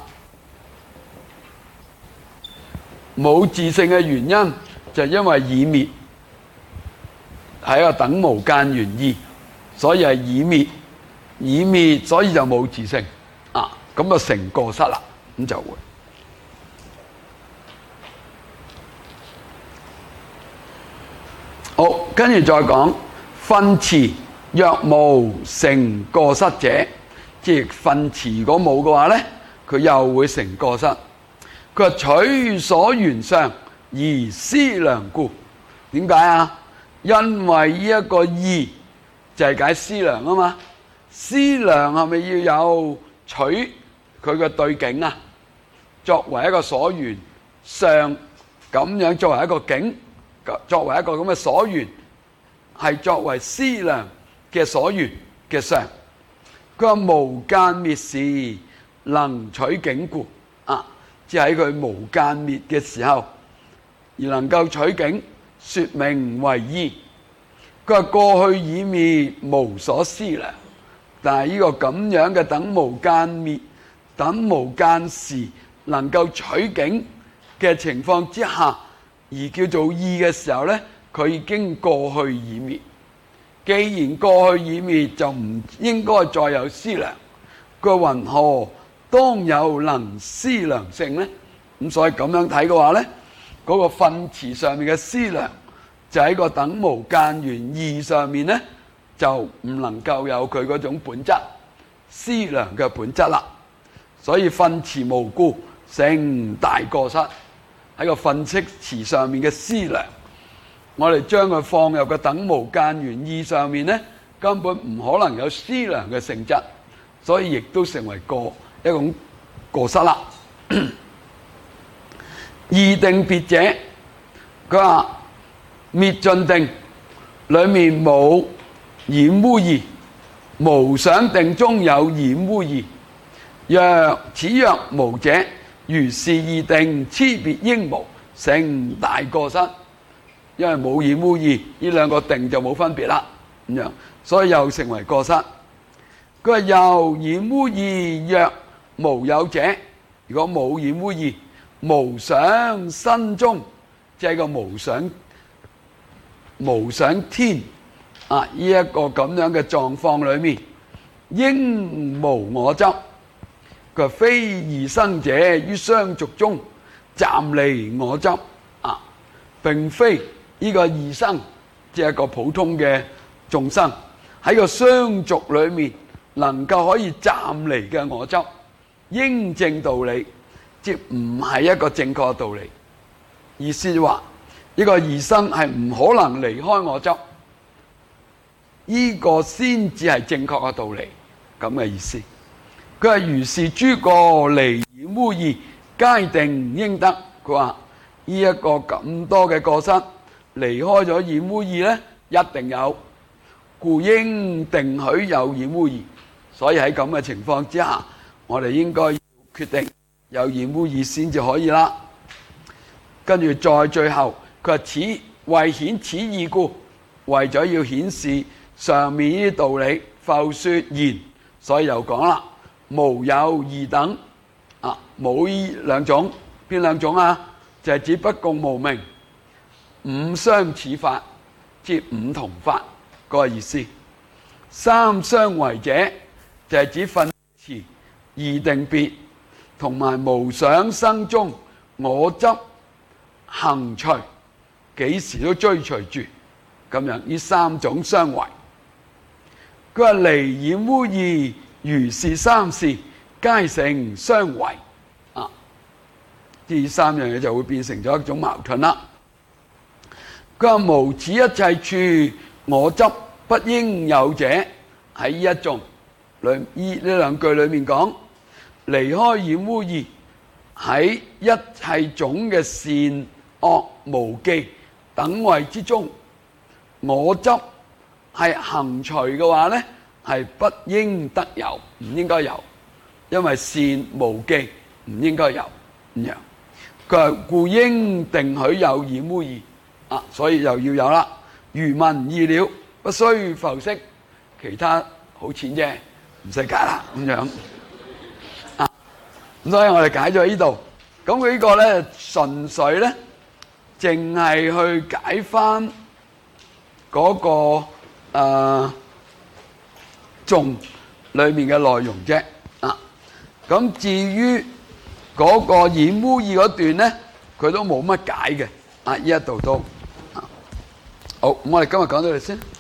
冇自性嘅原因就係因為已滅，係一個等無間緣義，所以係已滅，已滅所以就冇自性啊，咁就成過失啦，咁就會好。跟住再講分詞若無成過失者，即係分詞如果冇嘅話咧，佢又會成過失。佢話取所緣相而思量故，點解啊？因為呢一個義就係解思量啊嘛，思量係咪要有取佢嘅對境啊？ 作為一個所緣，上咁樣作為一個境，作為一個咁嘅所緣，係作為思量嘅所緣嘅上。佢話無間滅時能取境故，啊，即係喺佢無間滅嘅時候而能夠取境，說名為義。佢話過去已滅，無所思量。但係呢個咁樣嘅等無間滅、等無間時能夠取境嘅情況之下，而叫做義嘅時候呢，佢已經過去已滅。既然過去已滅，就唔應該再有思量。佢話云何當有能思量性呢？咁所以咁樣睇嘅話呢，嗰、那個分詞上面嘅思量就喺個等無間緣義上面呢，就唔能夠有佢嗰種本質思量嘅本質啦。所以分詞無故，成大過失。喺個分析詞上面嘅思量，我哋將佢放入個等無間緣義上面呢，根本唔可能有思量嘅性質，所以亦都成為過一種過失啦。義定別者，佢話滅盡定裏面冇染污義，無想定中有染污義。若此若無者，如是義定差別應無，成大過失。因為冇染污義，呢兩個定就冇分別啦，咁樣，所以又成為過失。佢話又染污義若無有者，如果冇染污義，無想身中，即係個無想無想天啊！呢、這、一個咁樣嘅狀況裏面，應無我執。佢話非異生者於相續中暫離我執啊，並非呢個異生，即係一個普通嘅眾生喺個相續裏面能夠可以暫離嘅我執，應正道理，即唔係一個正確嘅道理。意思就話呢個異生係唔可能離開我執，呢、這個先至係正確嘅道理，咁嘅意思。佢話如是諸個離染污義，皆定應得。佢話呢一個咁多嘅過失，離開咗染污義呢，一定有，故應定許有染污義。所以喺咁嘅情況之下，我哋應該要決定有染污義先至可以啦。跟住再最後，佢話此為顯此義故，為咗要顯示上面呢啲道理，復說言，所以又講啦。無有二等啊，冇呢兩種，邊兩種啊？就係、是、指不共無明、五相似法，即五同法嗰個意思。三相違者就係、是、指分詞義定別，同埋無想生中我執行隨，幾時都追隨住咁樣。呢三種相違，佢話離染污義。如是三事，皆成相違啊！呢三樣嘢就會變成咗一種矛盾啦。佢話無此一切處，我執不應有者。喺呢一種裏，呢呢兩句裏面講，離開染污義，喺一切種嘅善惡無記等位之中，我執係行隨嘅話呢，係不應得有，唔應該有，因為善無記，唔應該有咁樣。佢話故應定許有染污義啊，所以又要有啦。如聞意了，不須復釋，其他好淺啫，唔使解啦咁樣啊。咁所以我哋解咗呢度，咁佢呢個咧純粹咧，淨係去解翻嗰個誒。頌裏面嘅內容啫啊！咁至於嗰個染污義嗰段咧，佢都冇乜解嘅啊！呢一度都啊好，咁我哋今日講到呢度先。